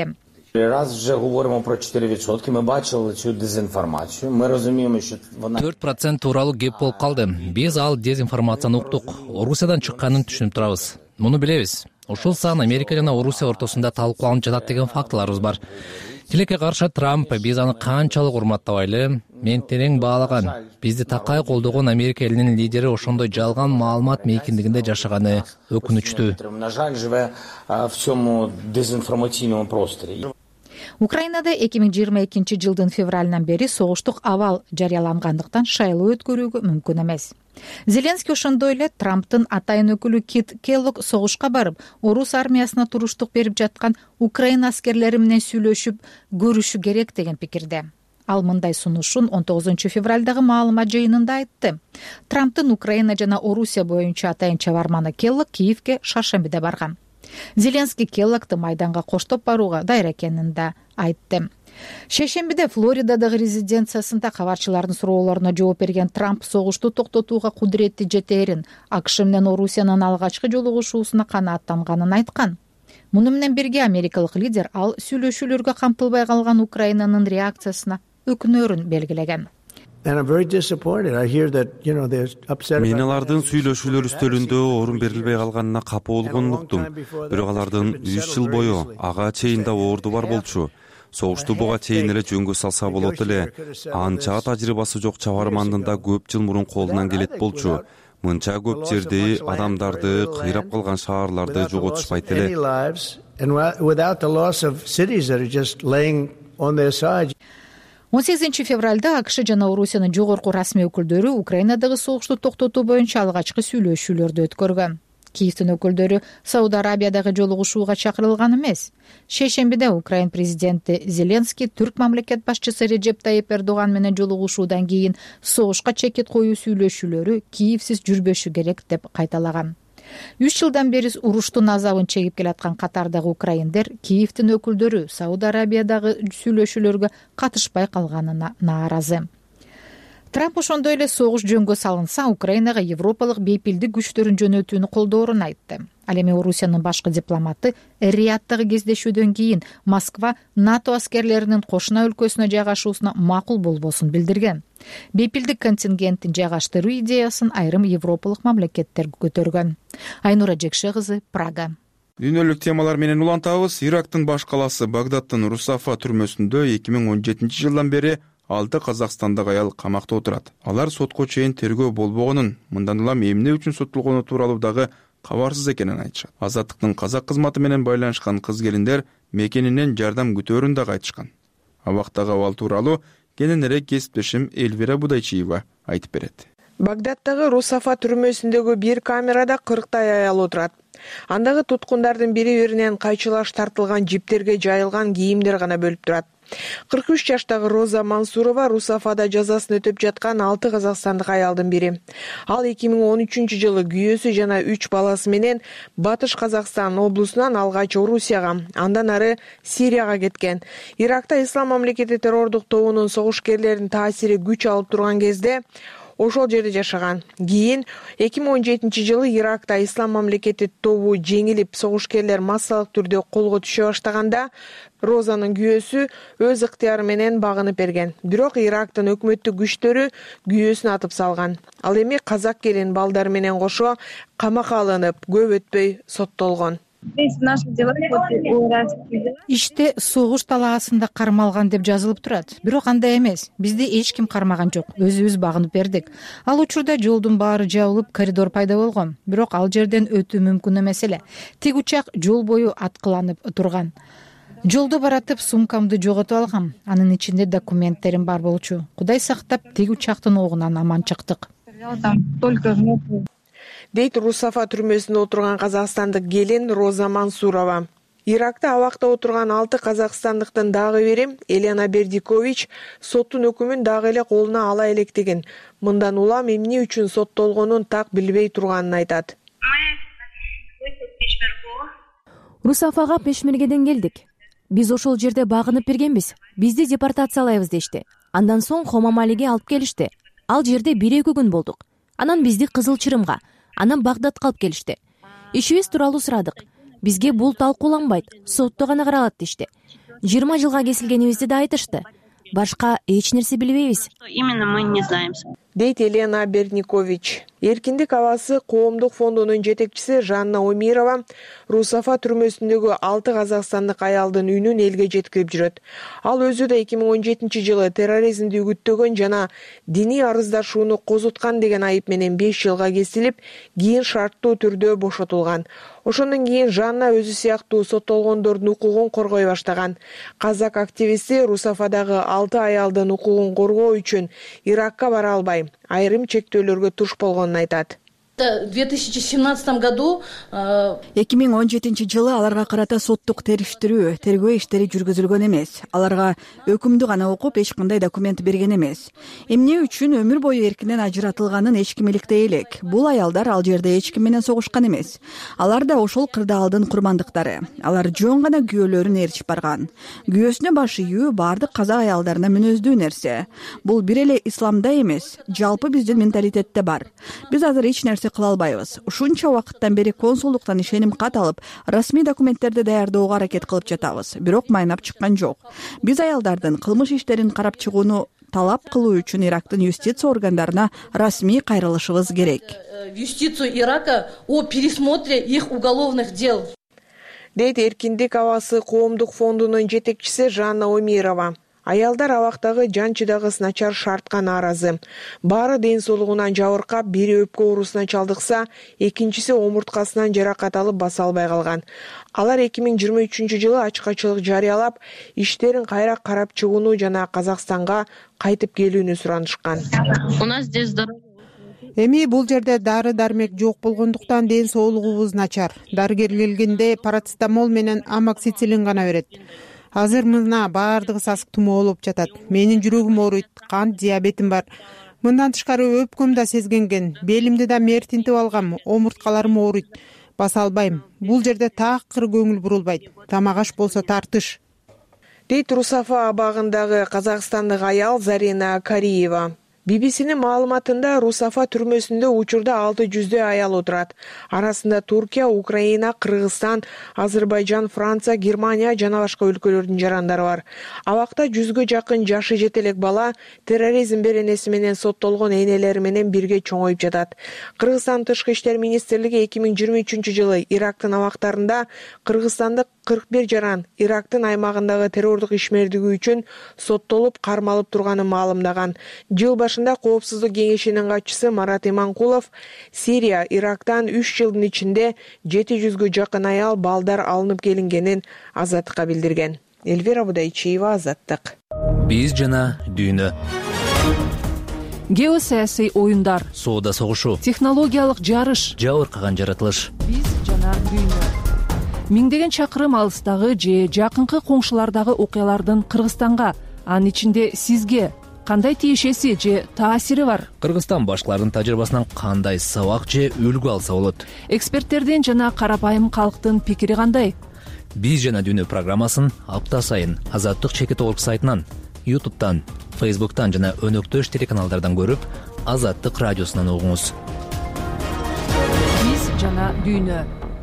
Раз вже говоримо про 4%, ми бачили цю дезінформацію. Ми розуміємо, що вона 4% тууралуу кеп болуп калды. Биз ал дезинформацияны уктук. Орусиядан чыкканын түшүнүп турабыз. Муну билебиз. Ушул сан Америка жана Орусия ортосунда талкууланып жатат деген фактыларыбыз бар. Тилекке каршы Трамп биз аны канчалык урматтабайлы, мен терең баалаган. Бизди такай колдогон Америка элинин лидери ошондой жалган маалымат мейкиндигинде жашаганы өкүнүчтүү. на жаль живе в цьому дезінформаційному просторі. Украинада 2022 жылдын февралынан бери согуштук абал жарыялангандыктан шайлоо өткөрүүгө мүмкүн эмес. Зеленский ошондой эле Трамптын атайын өкүлү Кит Келлог согушка барып, орус армиясына туруштук берип жаткан Украина аскерлери менен сүйлөшүп көрүшү керек деген пикирде. Ал мындай сунушун 19 февралдагы маалымат жыйынында айтты. Трамптын Украина жана Орусия боюнча атайын чабарманы Келлог Киевге шаршембиде барган. Зеленский Келлогду майданга коштоп барууга дайыр экенин да айтты. Шейшембиде Флоридадагы резиденциясында кабарчылардын суроолоруна жооп берген Трамп согушту токтотууга кудуретти жетээрин, АКШ менен Орусиянын алгачкы жолугушуусуна канааттанганын айткан. Муну менен бирге америкалык лидер ал сүйлөшүүлөргө камтылбай калган Украинанын реакциясына өкүнөрүн белгилеген. Мен алардын сүйлөшүүлөр үстөлүндө орун берилбей калганына капа болгонун уктум. Бирок алардын 3 жыл бою ага чейин да орду бар болчу. Согушту буга чейин эле жөнгө салса болот эле. Анча тажрыйбасы жок чабармандын да көп жыл мурун колунан келет болчу. Мынча көп жерди, адамдарды, кыйрап калган шаарларды жоготушпайт эле. 18 февралда АКШ жана Орусиянын жогорку расмий өкүлдөрү Украинадагы согушту токтотуу боюнча алгачкы сүйлөшүүлөрдү өткөргөн. Киевдин өкүлдөрү Сауд Арабиядагы жолугушууга чакырылган эмес. Шейшембиде Украин президенти Зеленский түрк мамлекет башчысы Реджеп Тайип Эрдоган менен жолугушуудан кийин согушка чекит коюу сүйлөшүүлөрү Киевсиз жүрбөшү керек деп кайталаган. 3 жылдан бери уруштун азабын чегип келаткан катардагы украиндер Киевдин өкүлдөрү Сауд Арабиядагы сүйлөшүүлөргө катышпай калганына нааразы. Трамп ошондой эле согуш жөнгө салынса, Украинага европалык бейпилдик күчтөрүн жөнөтүүнү колдоорун айтты. Ал эми Орусиянын башкы дипломаты Риядтагы кездешүүдөн кийин Москва НАТО аскерлеринин кошуна өлкөсүнө жайгашуусуна макул болбосун билдирген. Бейпилдик контингенттин жайгаштыруу идеясын айрым европалык мамлекеттер көтөргөн. Айнура Жекше кызы, Прага. Дүйнөлүк темалар менен улантабыз. Ирактын баш калаасы Багдадтын Русафа түрмөсүндө 2017 жылдан бери 6 казакстандык аял камакта отурат. Алар сотко чейин тергөө болбогонун, мындан улам эмне үчүн соттолгону тууралуу дагы кабарсыз экенин айтышат. Азаттыктын казак кызматы менен байланышкан кыз-келиндер мекенинен жардам күтөөрүн дагы айтышкан. Абактагы абал тууралуу кененирээк кесиптешим Эльвира Будайчиева айтып берет. Багдадтагы Русафа түрмөсүндөгү бир камерада 40 аял отурат. Андагы туткундардын бири-биринен кайчылаш тартылган жиптерге жайылган кийимдер гана бөлүп турат. 43 жаштагы Роза Мансурова Русафада жазасын өтөп жаткан 6 казакстандык аялдын бири. Ал 2013 жылы күйөөсү жана 3 баласы менен Батыш Казакстан облусунан алгач Орусияга, андан ары Сирияга кеткен. Иракта Ислам мамлекети террордук тобунун согушкерлеринин таасири күч алып турган кезде ошол жерде жашаган. Кийин 2017 жылы Иракта Ислам мамлекети тобу жеңилип, согушкерлер массалык түрдө колго түшө баштаганда Розанын күйөөсү өз ыктыяры менен багынып берген. Бирок Ирактын өкмөттүк күчтөрү күйөөсүн атып салган. Ал эми казак келин балдары менен кошо камакка алынып, көп өтпөй соттолгон. Иште согуш талаасында кармалган деп жазылып турат. Бирок андай эмес. Бизди эч ким кармаган жок. Өзүбүз багынып бердик. Ал учурда жолдун баары жабылып, коридор пайда болгон. Бирок ал жерден өтүү мүмкүн эмес эле. Тик учак жол бою аткыланып турган. Жолдо баратып сумкамды жоготуп алгам. Анын ичинде документтерим бар болчу. Кудай сактап, тик учактын огунан аман чыктык. Дейт Русафа түрмөсүндө отурган казакстандык келин Роза Мансурова. Иракта абакта отурган 6 казакстандыктын дагы бири Елена Бердикович соттун өкүмүн дагы эле колуна ала электигин, мындан улам эмне үчүн соттолгонун так билбей турганын айтат. Русафага Пешмергеден келдик. Биз ошол жерде багынып бергенбиз. Бизди депортациялайбыз дешти. Андан соң Хомамалиге алып келишти. Ал жерде 1-2 күн болдук. Анан бизди Кызыл Чырымга, анан Багдадка алып келишти. Ишибиз тууралуу сурадык. Бизге бул талкууланбайт, сотто гана каралат дешти. 20 жылга кесилгенибизди да айтышты. Башка эч нерсе билбейбиз. Именно мы не знаем. Дейт Елена Берникович. Эркиндик абасы коомдук фондунун жетекчиси Жанна Омирова Русафа түрмөсүндөгү 6 казакстандык аялдын үнүн элге жеткирип жүрөт. Ал өзү да 2017-жылы терроризмди үгүттөгөн жана диний арыздашууну козуткан деген айып менен 5 жылга кесилип, кийин шарттуу түрдө бошотулган. Ошондон кийин Жанна өзү сыяктуу соттолгондордун укугун коргой баштаган. Казак активисти Русафадагы 6 аялдын укугун коргоо үчүн Иракка бара албай, айрым чектөөлөргө туш болгонун айтат. В 2017 году 2017 аларга карата соттук тергөө иштери жүргүзүлгөн эмес. Аларга өкүмдү гана окуп, эч кандай документ берген эмес. Эмне үчүн өмүр бою эркинен ажыратылганын эч ким иликтей элек. Бул аялдар ал жерде эч ким менен согушкан эмес. Алар да ошол кырдаалдын курмандыктары. Алар жөн гана күйөөлөрүн ээрчип барган. Күйөөсүнө баш ийүү бардык казак аялдарына мүнөздүү нерсе. Бул бир эле исламда эмес, жалпы биздин менталитетте бар. Биз азыр эч нерсе кыла албайбыз. Ушунча убакыттан бери консулдуктан ишеним кат алып, расмий документтерди даярдоого аракет кылып жатабыз. Бирок майнап чыккан жок. Биз аялдардын кылмыш иштерин карап чыгууну талап кылуу үчүн Ирактын юстиция органдарына расмий кайрылышыбыз керек. В юстицию Ирака о пересмотре их уголовных дел. Дейт Эркиндик абасы коомдук фондунун жетекчиси Жанна Омирова. Аялдар абактагы жан чыдагыс начар шартка нааразы. Баары ден соолугунан жабыркап, бири өпкө оорусуна чалдыкса, экинчиси омурткасынан жаракат алып баса албай калган. Алар 2023-жылы ачкачылык жарыялап, иштерин кайра карап чыгууну жана Казакстанга кайтып келүүнү суранышкан. У нас здесь Эми бул жерде дары-дармек жок болгондуктан ден соолугубуз начар. Дарыгер келгенде парацетамол менен амоксициллин гана берет. Азыр мына баардыгы сасык тумоо болуп жатат. Менин жүрөгүм ооруйт, кант диабетим бар. Мындан тышкары өпкөм да сезгенген, белимди да мертинтип алгам, омурткаларым ооруйт. Баса албайм. Бул жерде такыр көңүл бурулбайт. Тамак аш болсо тартыш. Дейт Русафа абагындагы казакстандык аял Зарина Кариева. BBC'нин маалыматында Русафа түрмөсүндө учурда 600 аял отурат. Арасында Туркия, Украина, Кыргызстан, Азербайжан, Франция, Германия жана башка өлкөлөрдүн жарандары бар. Абакта 100гө жакын жашы жетелек бала терроризм беренеси менен соттолгон энелери менен бирге чоңоюп жатат. Кыргызстан тышкы иштер министрлиги 2023-жылы Ирактын абактарында кыргызстандык 41 жаран Ирактын аймагындагы террордук ишмердиги үчүн соттолуп кармалып турганын маалымдаган. Жыл башында Коопсуздук кеңешинин катчысы Марат Иманкулов Сирия, Ирактан 3 жылдын ичинде 700гө жакын аял балдар алынып келингенин Азаттыкка билдирген. Элвира Будайчиева, Азаттык. Биз жана дүйнө. Геосаясий оюндар, соода согушу, технологиялык жарыш, жабыркаган жаратылыш. Биз жана дүйнө. Миңдеген чакырым алыстагы же жакынкы коңшулардагы окуялардын Кыргызстанга, анын ичинде сизге кандай тиешеси же таасири бар? Кыргызстан башкаларынын тажрыйбасынан кандай сабак же үлгү алса болот? Эксперттердин жана карапайым калктын пикири кандай? Биз жана дүйнө программасын апта сайын Азаттык чекит.org сайтынан, YouTube'дан, Facebook'тан жана өнөктөш телеканалдардан көрүп, Азаттык радиосунан угуңуз. Биз жана дүйнө.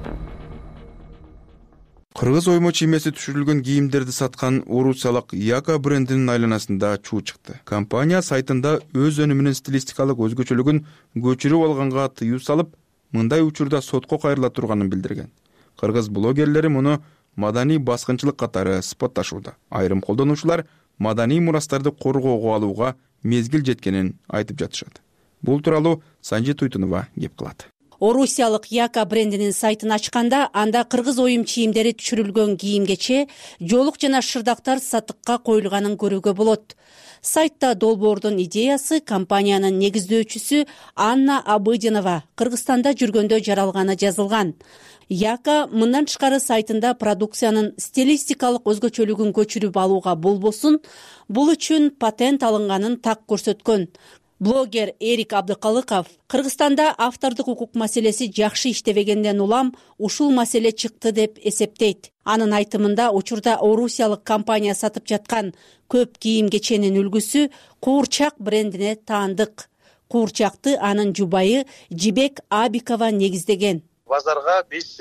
Кыргыз оймо чиймеси түшүрүлгөн кийимдерди саткан орусиялык Яка брендинин айланасында чуу чыкты. Компания сайтында өз өнүмүнүн стилистикалык өзгөчөлүгүн көчүрүп алганга тыюу салып, мындай учурда сотко кайрыла турганын билдирген. Кыргыз блогерлери муну маданий баскынчылык катары сыпатташууда. Айрым колдонуучулар маданий мурастарды коргоого алууга мезгил жеткенин айтып жатышат. Бул тууралуу Санжи Туйтунова кеп кылат. Орусиялык Яка брендинин сайтын ачканда анда кыргыз оюм чийимдери түшүрүлгөн кийимгече, жоолук жана шырдактар сатыкка коюлганын көрүүгө болот. Сайтта долбоордун идеясы компаниянын негиздөөчүсү Анна Абыдинова Кыргызстанда жүргөндө жаралганы жазылган. Яка мындан тышкары сайтында продукциянын стилистикалык өзгөчөлүгүн көчүрүп алууга болбосун, бул үчүн патент алынганын так көрсөткөн. Блогер Эрик Абдыкалыков Кыргызстанда автордук укук маселеси жакшы иштебегенден улам ушул маселе чыкты деп эсептейт. Анын айтымында учурда орусиялык компания сатып жаткан көп кийим-кеченин үлгүсү Куурчак брендине таандык. Куурчакты анын жубайы Жибек Абикова негиздеген. базарга биз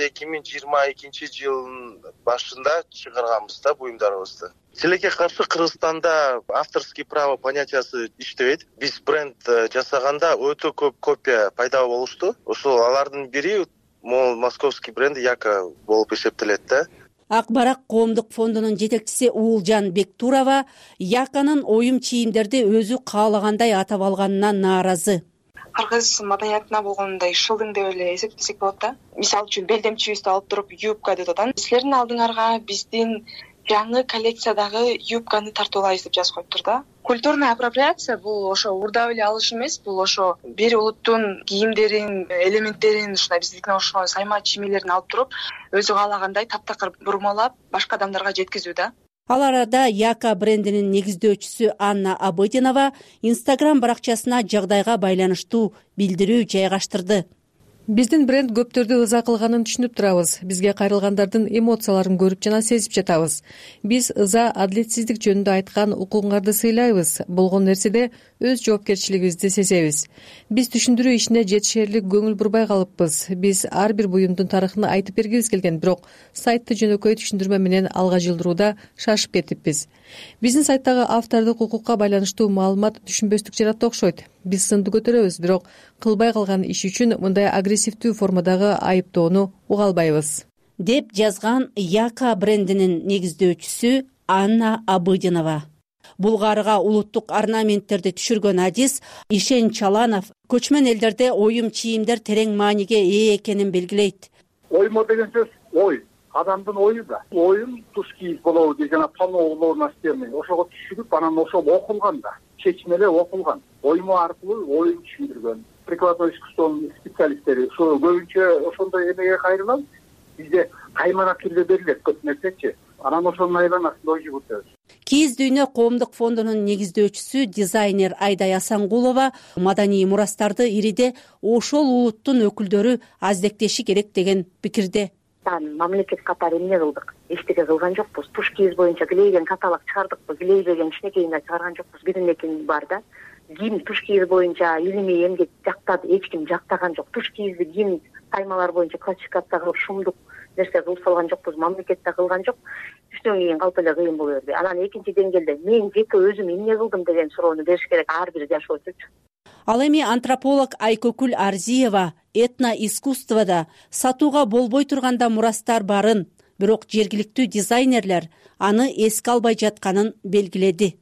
2022 башында чыгарганбыз да буюмдарыбызды. Тилекке каршы Кыргызстанда авторский право понятиясы иштебейт. Биз бренд жасаганда өтө көп копия пайда болушту. Ошол алардын бири могул московский бренд Яка болуп эсептелет да. Ак Барак коомдук фондунун жетекчиси Уулжан Бектурова Яканын оюм чийимдерди өзү каалагандай атап алганынан нааразы. Кыргыз маданиятына болгондой шылдың деп эле эсептесек болот да. Мисалы үчүн белдемчибизди алып туруп юбка деп атат. Силердин алдыңарга биздин жаңы коллекциядагы юбканы тартуулайбыз деп жазып коюптур да. Культурная апроприация бул ошо урдап эле алыш эмес, бул ошо бир улуттун кийимдерин, элементтерин, ушундай биздикине ошо сайма чийимлерин алып туруп, өзү каалагандай таптакыр бурмалап, башка адамдарга жеткизүү да. Ал арада Яка брендинин негиздөөчүсү Анна Абыдинова Instagram баракчасына жагдайга байланыштуу билдирүү жайгаштырды. Биздин бренд көптөрдү ыза кылганын түшүнүп турабыз. Бизге кайрылгандардын эмоцияларын көрүп жана сезип жатабыз. Биз ыза, адилетсиздик жөнүндө айткан укугуңарды сыйлайбыз. Болгон нерседе өз жоопкерчилигибизди сезебиз. Биз түшүндүрүү ишине жетишерлик көңүл бурбай калыппыз. Биз ар бир буюмдун тарыхын айтып бергибиз келген, бирок сайтты жөнөкөй түшүндүрмө менен алга жылдырууда шашып кетиппиз. Биздин сайттагы автордук укукка байланыштуу маалымат түшүнбөстүк жаратты окшойт. Биз сынды көтөрөбүз, бирок кылбай калган иш үчүн мындай агрессивдүү формадагы айыптоону уга албайбыз, деп жазган Яка брендинин негиздөөчүсү Анна Абыдинова. Булгарыга улуттук орнаменттерди түшүргөн адис Ишен Чаланов көчмөн элдерде оюм чийимдер терең мааниге ээ экенин белгилейт. Оймо деген сөз ой, адамдын ою да. Оюм туш кийип болобу деген тоноо система. Ошого түшүрүп, анан ошол окулган да. Чечмеле окулган. Оймо аркылуу оюн түшүндүргөн. Прикладной искусствонун специалисттери ошо көбүнчө ошондой эмеге кайрылат. Бизде каймана түрдө берилет көп нерсечи. Анан ошонун айланасында ой жүгүртөбүз. Кийиз дүйнө коомдук фондунун негиздөөчүсү дизайнер Айдай Асангулова маданий мурастарды ириде ошол улуттун өкүлдөрү аздектеши керек деген пикирде. Мамлекет катары эмне кылдык? Эчтеке кылган жокпуз. Туш кийиз боюнча килейген каталог чыгардыкпы, килейбеген кичинекейине чыгарган жокпуз. Биринекин бар да. Кийим туш кийиз боюнча илимий эмгек жактады, эч ким жактаган жок. Туш кийизди кийим таймалар боюнча классификация кылып шумдук нерсе кылып салган жокпуз, мамлекетте кылган жок. Түштөн кийин калп эле кыйын боло берди. Анан экинчи деңгээлде мен жеке өзүм эмне кылдым деген суроону бериш керек ар бир жашоочучу. Ал эми антрополог Айкөкүл Арзиева этноискусствода сатууга болбой турганда мурастар барын, бирок жергиликтүү дизайнерлер аны эске албай жатканын белгиледи.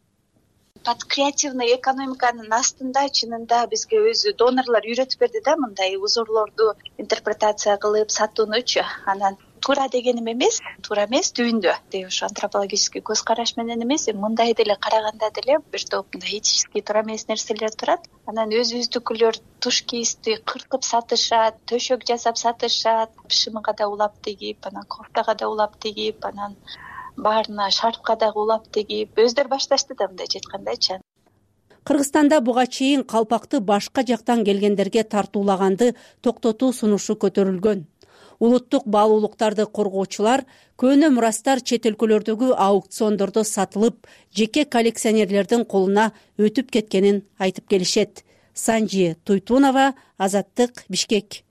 Под креативный экономиканын астында чынында бизге өзү донорлор үйрөтүп берди да, мындай узурлорду интерпретация кылып сатуунучу. Анан туура дегеним эмес, туура эмес түйүндө деп ушу антропологический көз караш менен эмес, мындай деле караганда деле бир топ мындай этически туура эмес нерселер турат. Анан өзүбүздүкүлөр туш кийизди кыркып сатышат, төшөк жасап сатышат, шымыга да улап тигип, анан кофтага да улап тигип, анан баарына шарфка дагы улап тигип өздөрү башташты да мындай айткандайчы. Кыргызстанда буга чейин калпакты башка жактан келгендерге тартуулаганды токтотуу сунушу көтөрүлгөн. Улуттук баалуулуктарды коргоочулар көөнө мурастар чет өлкөлөрдөгү аукциондордо сатылып, жеке коллекционерлердин колуна өтүп кеткенин айтып келишет. Санжи Туйтунова, Азаттык, Бишкек.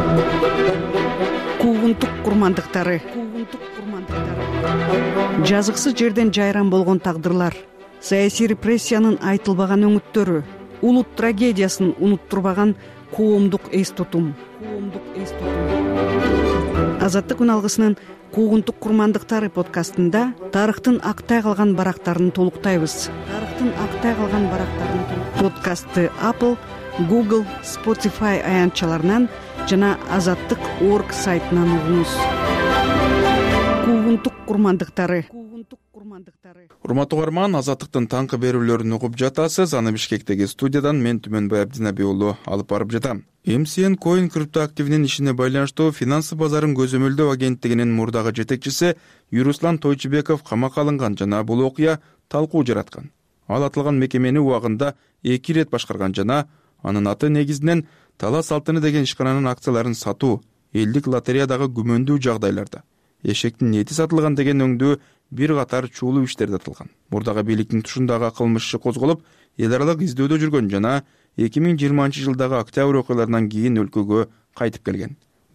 Куугунтук курмандыктары. Жазыксыз жерден жайран болгон тагдырлар, саясий репрессиянын айтылбаган өңүттөрү, улут трагедиясын унуттурбаган коомдук эс тутум. Азаттык үн алгысынын Куугунтук курмандыктары подкастында тарыхтын актай калган барактарын толуктайбыз. Подкастты Apple, Google, Spotify аянтчаларынан жана azattik.org сайтынан угуңуз. Куугунтук курмандыктары. Урматтуу угарман, Азаттыктын таңкы берүүлөрүн угуп жатасыз. Аны Бишкектеги студиядан мен Түмөнбай Абдинаби уулу алып барып жатам. MCN Coin криптоактивинин ишине байланыштуу финансы базарын көзөмөлдөө агенттигинин мурдагы жетекчиси Юруслан Тойчубеков камакка алынган жана бул окуя талкуу жараткан. Ал аталган мекемени убагында 2 рет башкарган жана анын аты негизинен Талас Алтыны деген ишкананын акцияларын сатуу, элдик лотереядагы күмөндүү жагдайларда эшектин эти сатылган деген өңдүү бир катар чуулуу иштерде атылган. Мурдагы бийликтин тушундагы кылмыш иши козголуп, эл аралык издөөдө жүргөн жана 2020 жылдагы октябрь окуяларынан кийин өлкөгө кайтып келген.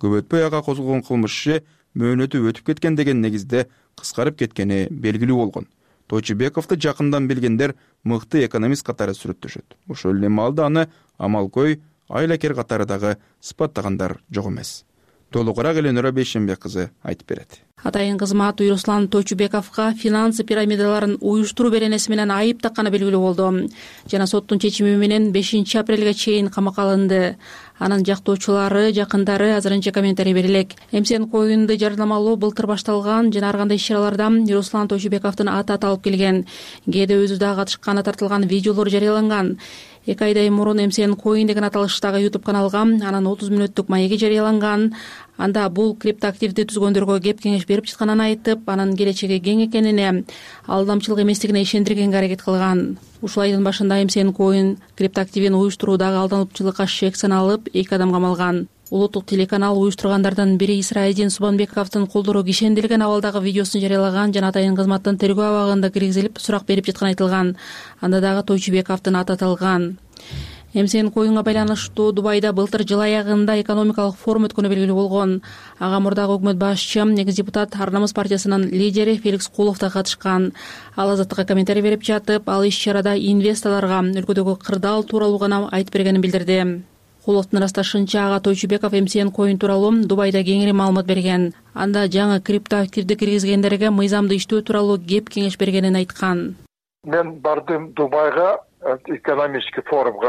көп өтпөй ага козголгон кылмыш иши мөөнөтү өтүп кеткен деген негизде кыскарып кеткени белгилүү болгон. Тойчубековду жакындан билгендер мыкты экономист катары сүрөттөшөт. Ошол эле маалда аны амалкой, айлакер катары дагы сыпаттагандар жок эмес. Толугураак Эленора Бейшенбек кызы айтып берет. Атайын кызмат Руслан Тойчубековго финансы пирамидаларын уюштуруу беренеси менен айып такканы белгилүү болду. Жана соттун чечими менен 5 апрелге чейин камакка алынды. Анын жактоочулары, жакындары азырынча комментарий берилек. МСН коюнду жарнамалоо былтыр башталган жана ар кандай иш-чараларда Руслан Тойчубековдун аты аталып келген. Кээде өзү да катышканы тартылган видеолор жарыяланган. 2 айдай мурун МСН коин деген аталыштагы YouTube каналга анын 30 мүнөттүк маеги жарыяланган. Анда бул криптоактивди түзгөндөргө кеп кеңеш берип жатканын айтып, анын келечеги кең экенине, алдамчылык эместигине ишендиргенге аракет кылган. Ушул айдын башында МСН коин криптоактивин уюштуруудагы алдамчылыкка шек саналып 2 адам камалган. Улуттук телеканал уюштургандардан бири Исраидин Субанбековдун колдору кишендирилген абалдагы видеосун жарыялаган жана атайын кызматтын тергөө абагында киргизилип сурак берип жатканы айтылган. Анда дагы Тойчубековдун аты аталган. МСН коюнга байланыштуу Дубайда былтыр жыл аягында экономикалык форум өткөнү белгилүү болгон. Ага мурдагы өкмөт башчы, экс депутат Ар намыс партиясынын лидери Феликс Кулов да катышкан. Ал Азаттыкка комментарий берип жатып, ал иш-чарада инвесторлорго өлкөдөгү кырдаал тууралуу гана айтып бергенин билдирди. Куловдун ырасташынча ага Тойчубеков МСН коин тууралуу Дубайда кеңири маалымат берген. Анда жаңы криптоактивди киргизгендерге мыйзамды иштөө тууралуу кеп кеңеш бергенин айткан. Мен бардым Дубайга экономический форумга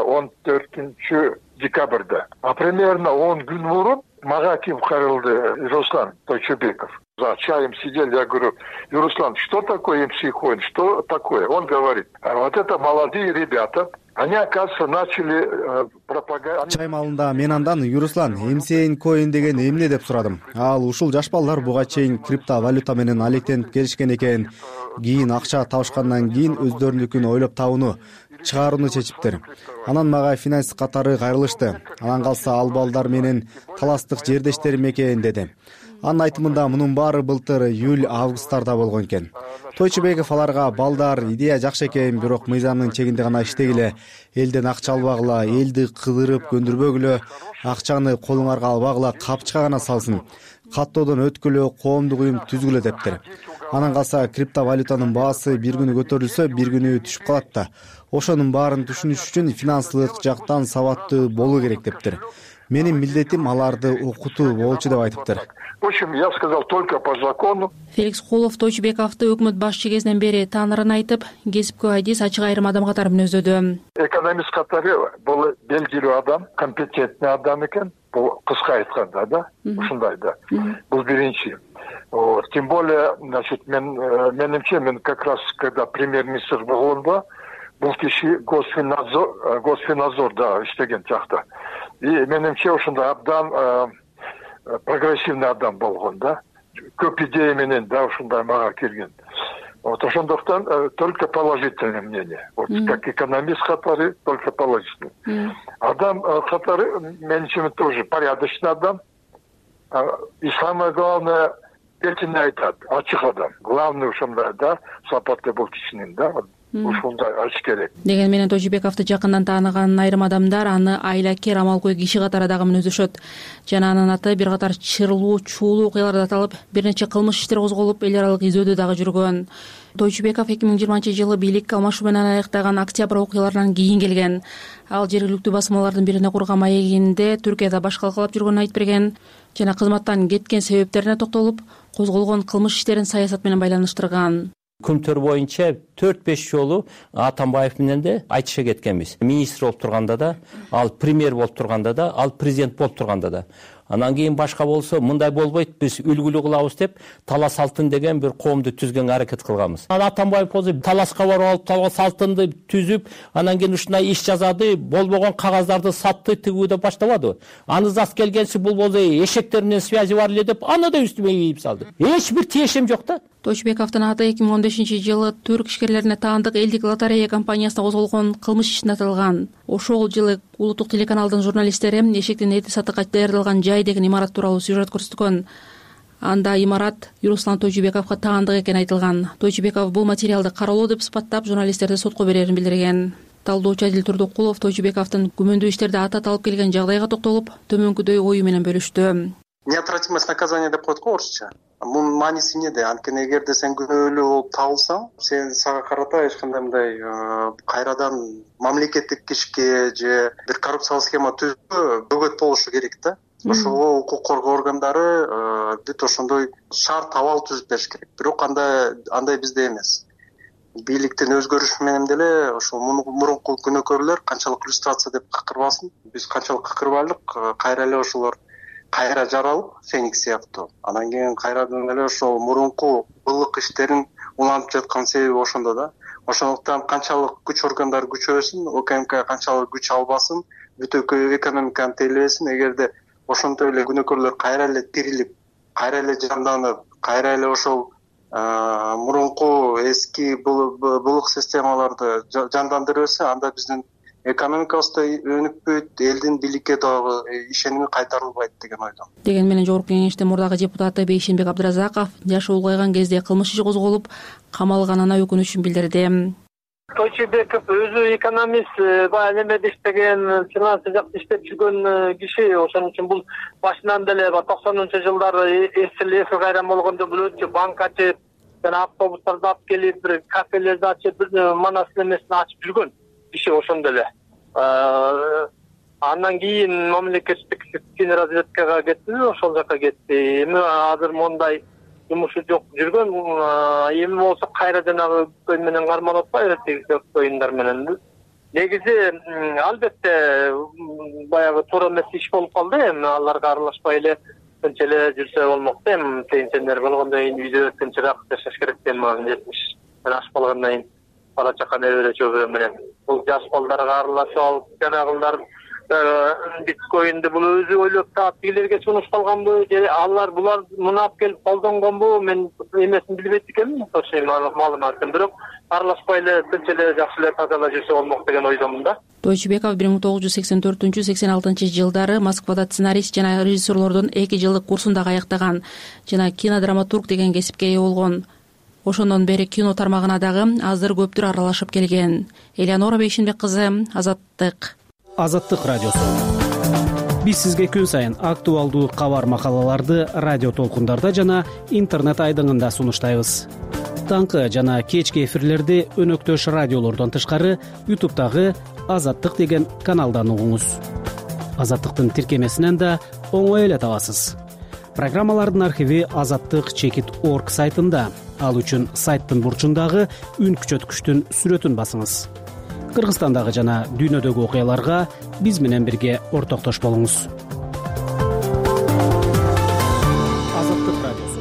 14 декабрда. А примерно 10 күн мурун мага ким кайрылды? Руслан Тойчубеков. За чаем сидели, я говорю: Руслан, что такое МСН коин? Что такое? Он говорит: вот это молодые ребята. Они, оказывается, начали пропаганда. Чай малында мен андан: Руслан, МСН коин деген эмне деп сурадым. Ал: ушул жаш балдар буга чейин криптовалюта менен алектенип келишкен экен. Кийин акча табышкандан кийин өздөрүнүкүн ойлоп табууну, чыгарууну чечиптир. Анан мага финанс катары кайрылышты. Анан калса ал балдар менен таластык жердештерим экен деди. Анын айтымында мунун баары былтыр июль-августтарда болгон экен. Тойчубеков аларга: балдар, идея жакшы экен, бирок мыйзамдын чегинде гана иштегиле, элден акча албагыла, элди кыдырып көндүрбөгүлө, акчаны колуңарга албагыла, капчыга гана салсын, каттоодон өткүлө, коомдук уюм түзгүлө дептир. Анан калса криптовалютанын баасы бир күнү көтөрүлсө, бир күнү түшүп калат да. Ошонун баарын түшүнүш үчүн финансылык жактан сабаттуу болуу керек дептир. Менин милдетим аларды окутуу болчу деп айтыптыр. В общем, я сказал только по закону. Феликс Кулов Тойчубековду өкмөт башчы кезинен бери таанырын айтып, кесипкө адис ачык айрым адам катары мүнөздөдү. Экономист катары бул белгилүү адам, компетентный адам экен. Бул кыска айтканда да, ушундай да. Бул биринчи. Тем более, значит, менимче, мен как раз когда премьер-министр болгондо, бул киши госфинадзор да иштеген жакта. И менимче ушундай абдан прогрессивный адам болгон да. Көп идея менен да ушундай мага келген. Вот ошондуктан только положительное мнение. Вот как экономист катары только положительный. Адам катары менимче тоже порядочный адам. И самое главное, эркин айтат, ачык адам. Главный ушундай да, сапаттуу бул кишинин да. Ушундай ачык керек. Деген менен Тойчубековду жакындан тааныган айрым адамдар аны айлакер, амалкой киши катары дагы мүнөздөшөт. Жана анын аты бир катар чырлуу, чуулуу окуяларда аталып, бир нече кылмыш иштер козголуп, эл аралык изөөдө дагы жүргөн. Тойчубеков 2020-жылы бийлик алмашуу менен аяктаган октябрь окуяларынан кийин келген. Ал жергиликтүү басмалардын бирине курган маегинде Түркияда баш калкалап жүргөнүн айтып берген жана кызматтан кеткен себептерине токтолуп, козголгон кылмыш иштерин саясат менен байланыштырган. Күнтөр боюнча 4-5 жолу Атамбаев менен де айтыша кеткенбиз. Министр болуп турганда да, ал премьер болуп турганда да, ал президент болуп турганда да. Анан кийин башка болсо мындай болбойт, биз үлгүлүү кылабыз деп талас алтын деген бир коомду түзгөнгө аракет кылганбыз. Атамбаев болсо таласка барып алып, талас алтынды түзүп, анан кийин ушундай иш жазады, болбогон кагаздарды сатты, тигүүдө баштабады. Аны зас келгенси бул болсо эшектер менен связи бар эле деп, аны да үстүмө ийип салды. Эч бир тиешем жок да. Тойчубековдун аты 2015-жылы түрк ишкерлерине таандык элдик лотерея компаниясына козголгон кылмыш ишине аталган. Ошол жылы улуттук телеканалдын журналисттери эшектин эти сатыкка даярдалган жай деген имарат тууралуу сюжет көрсөткөн. Анда имарат Руслан Тойчубековго таандык экени айтылган. Тойчубеков бул материалды каралоо деп сыпаттап журналисттерди сотко берерин билдирген. Талдоочу Адил Турдукулов Тойчубековдун күмөндүү иштерде аты аталып келген жагдайга токтолуп, төмөнкүдөй ою менен бөлүштү. неотвратимость наказания деп коет го орусча. Мунун мааниси эмнеде? Анткени эгерде сен күнөөлүү болуп табылсаң, сага карата эч кандай мындай кайрадан мамлекеттик ишке же бир коррупциялык схема түзүүгө бөгөт болушу керек да. Ошого укук коргоо органдары бүт ошондой шарт абал түзүп бериш керек. Бирок андай бизде эмес. Бийликтин өзгөрүшү менен деле ошол мурунку күнөөкөрлөр канчалык иллюстрация деп какырбасын, биз канчалык какырбайлык, кайра эле ошолор кайра жаралып Феникс сыяктуу. Анан кийин кайрадан эле ошол мурунку былык иштерин улантып жаткан себеби ошондо да. Ошондуктан канчалык күч органдары күчөсүн, ОКМК канчалык күч албасын, бүт экономиканы тейлебесин, эгерде ошонтип эле күнөөкөрлөр кайра эле тирилип, кайра эле жанданып, кайра эле ошол мурунку эски былык системаларды жандандыра берсе, анда биздин экономикабыз да өнүкпөйт, элдин бийликке дагы ишеними кайтарылбайт деген ойдомун. Деген менен Жогорку Кеңештин мурдагы депутаты Бейшенбек Абдыразаков жашы улгайган кезде кылмыш иши козголуп, камалганына өкүнүчүн билдирди. Тойчубеков өзү экономист, баягы немеде иштеген, финансы жакта иштеп жүргөн киши. Ошон үчүн бул башынан деле 90-жылдары эсил кайран болгондо бул өтчү банк ачып, жана автобустарды алып келип, бир кафелерди ачып, бир манас немесин ачып жүргөн киши ошондо эле. Андан кийин мамлекеттик разведкага кетти, ошол жака кетти. Эми азыр мондай жумушу жок жүргөн, эми болсо кайра жанагы көй менен кармалып атпайбы, тиги оюндар менен. Негизи албетте баягы туура эмес иш болуп калды, эми аларга аралашпай эле тынч эле жүрсө болмок да. Эми пенсионер болгондон кийин үйдө тынчыраак жашаш керек да. 70 аш болгондон кийин бала чака небере чөбүрө менен бул жаш балдарга аралашып алып, жанагылар биткоинди бул өзү ойлоп таап тигилерге сунуш калганбы, же алар булар муну алып келип колдонгонбу, мен эмесин билбейт экенмин, точно маалыматын. Бирок аралашпай эле тынч эле жакшы эле таза эле жүрсө болмок деген ойдомун да. Тойчубеков 1984-86 жылдары Москвада сценарист жана режиссерлордун 2 жылдык курсун дагы аяктаган жана кинодраматург деген кесипке ээ болгон. Ошондон бери кино тармагына дагы азыр көптүр аралашып келген. Элеонора Бейшенбек кызы, Азаттык. Азаттык радиосу. Биз сизге күн сайын актуалдуу кабар макалаларды радио толкундарда жана интернет айдыңында сунуштайбыз. Таңкы жана кечки эфирлерди өнөктөш радиолордон тышкары YouTube'дагы Азаттык деген каналдан угуңуз. Азаттыктын тиркемесинен да оңой эле табасыз. Программалардын архиви azattik.org сайтында. Ал үчүн сайттын бурчундагы үн күчөткүчтүн сүрөтүн басыңыз. Кыргызстандагы жана дүйнөдөгү окуяларга биз менен бирге ортоктош болуңуз. Азаттык радиосу.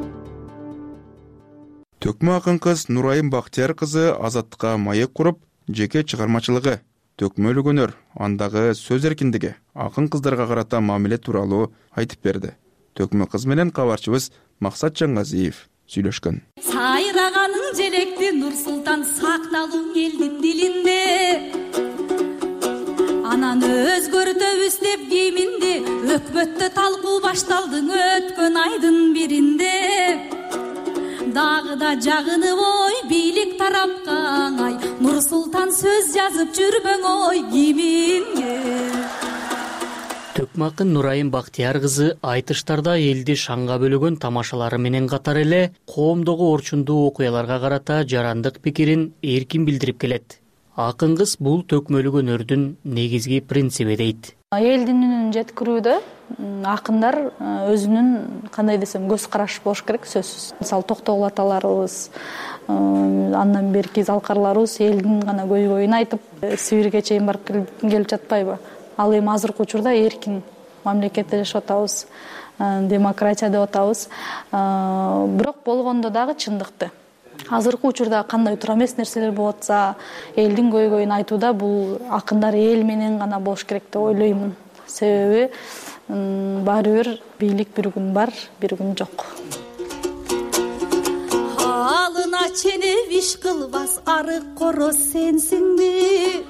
Төкмө акын кыз Нурайым Бактияр кызы Азаттыкка маек куруп, жеке чыгармачылыгы, төкмөлүк өнөр, андагы сөз эркиндиги, акын кыздарга карата мамиле тууралуу айтып берди. Төкмө кыз менен кабарчыбыз Максат Жаңгазиев сүйлөшкөн. Сайраганын желекти Нур-Султан сакталуу элдин дилинде. Анан өзгөртөбүз деп кийиминди, өкмөттө талкуу башталды өткөн айдын биринде. Дагы да жагынып ой, бийлик тарапка аңай, Нур-Султан сөз жазып жүрбөң ой киминге. Төкмө акын Нурайым Бактияр кызы айтыштарда элди шаңга бөлөгөн тамашалары менен катар эле коомдогу орчундуу окуяларга карата жарандык пикирин эркин билдирип келет. Акын кыз бул төкмөлүк өнөрдүн негизги принциби дейт. Элдин үнүн жеткирүүдө акындар өзүнүн кандай десем көз карашы болуш керек, сөзсүз. Мисалы Токтогул аталарыбыз, андан берки залкарларыбыз элдин гана көйгөйүн айтып, Сибирге чейин барып келип жатпайбы? Ал эми азыркы учурда эркин мамлекетте жашап атабыз, демократия деп атабыз. Бирок болгондо дагы чындыкты. Азыркы учурда кандай туура эмес нерселер болуп атса, элдин көйгөйүн айтууда бул акындар эл менен гана болуш керек деп ойлоймун. Себеби баары бир бийлик бир күн бар, бир күн жок. Алына чене виш кылбас арык короз сенсиңби?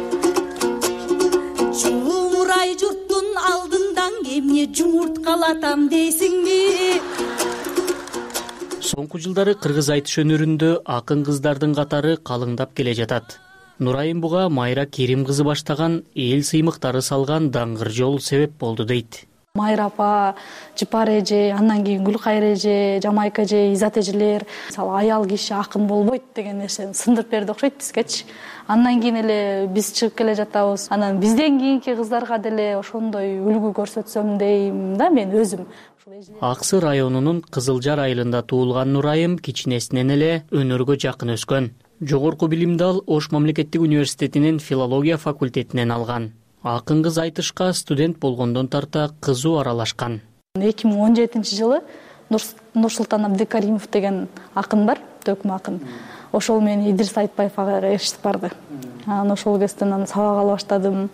Жумурай журттун алдындан эмне жумурткалатам дейсиңби? Соңку жылдары кыргыз айтыш өнөрүндө акын кыздардын катары калыңдап келе жатат. Нурайым буга Майра Керим кызы баштаган эл сыймыктары салган даңгыр жол себеп болду дейт. майра апа, жыпар эже, андан кийин Гүлкайыр эже, Жамайка эже, Изат эжелер мисалы аял киши акын болбойт деген нерсени сындырып берди окшойт бизгечи. Андан кийин эле биз чыгып келе жатабыз. Анан бизден кийинки кыздарга деле ошондой үлгү көрсөтсөм дейм да мен өзүм. Аксы районунун Кызылжар айылында туулган Нурайым кичинесинен эле өнөргө жакын өскөн. Жогорку билимди ал Ош мамлекеттик университетинин филология факультетинен алган. Акын кыз айтышка студент болгондон тарта кызуу аралашкан. 2017-жылы Нурсултан Абдыкаримов деген акын бар, төкмө акын. Ошол менен Идрис Айтбаев ага эшитип барды. Анан ошол кезден аны сабак ала баштадым.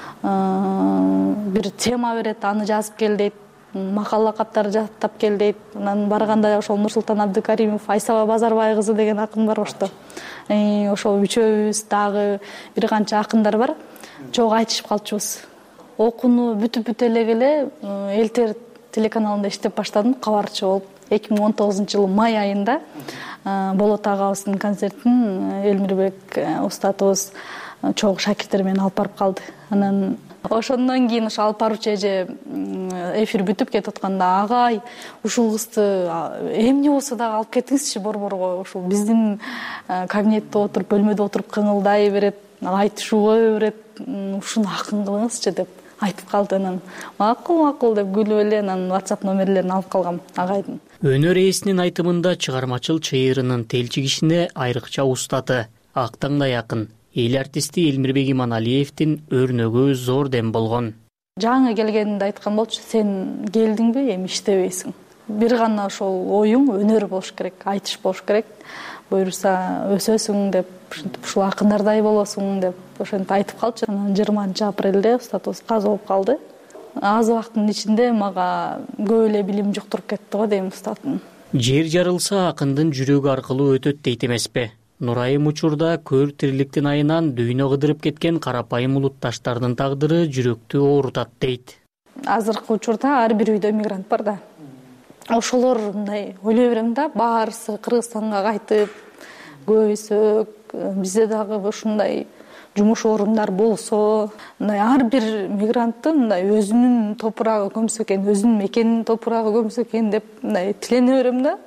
Бир тема берет, аны жазып кел дейт. Макала каттар жаттап кел дейт. Анан барганда ошол Нурсултан Абдыкаримов, Айсаба Базарбай кызы деген акын бар ошто. Ошол үчөөбүз дагы бир канча акындар бар. Чогуу айтышып калчубуз. Окууну бүтүп элек эле Элтер телеканалында иштеп баштадым, кабарчы болуп. 2019-жылы май айында Болот агабыздын концертин Элмирбек устатыбыз чогуу шакирттер менен алып барып калды. Анан ошондон кийин ошо алып баруучу эже эфир бүтүп кетип атканда агай ушул кызды эмне болсо дагы алып кетиңизчи борборго, ушул биздин кабинетте отуруп, бөлмөдө отуруп кыңылдай берет, айтышууга берет, ушуну акын кылыңызчы деп айтып калды. Анан макул деп күлүп эле анан WhatsApp номерлерин алып калгам агайдын. Өнөр ээсинин айтымында чыгармачыл чыйырынын телчи кишине айрыкча устаты, актаңдай акын эл артисти Элмирбек Иманалиевдин өрнөгү зор дем болгон. Жаңы келгенинде айткан болчу, сен келдиңби, эми иштебейсиң. Бир гана ошол оюң өнөр болуш керек, айтыш болуш керек. Буюрса өсөсүң деп, ушул акындардай болосуң деп ошентип айтып калчу. Анан 20-апрелде устатыбыз каза болуп калды. Аз убакыттын ичинде мага көп эле билим жуктуруп кетти го дейм устатым. Жер жарылса акындын жүрөгү аркылуу өтөт дейт эмеспи? Нурайым учурда көр тириликтин айынан дүйнө кыдырып кеткен карапайым улутташтардын тагдыры жүрөктү оорутат дейт. Азыркы учурда ар бир үйдө мигрант бар да. Ошолор мындай ойлой берем да, баарысы Кыргызстанга кайтып, көбүсү бизде дагы ушундай жумуш орундар болсо, мындай ар бир мигранттын мындай өзүнүн топурагы көмсө экен, өзүнүн мекенинин топурагы көмсө экен деп мындай тилене берем да.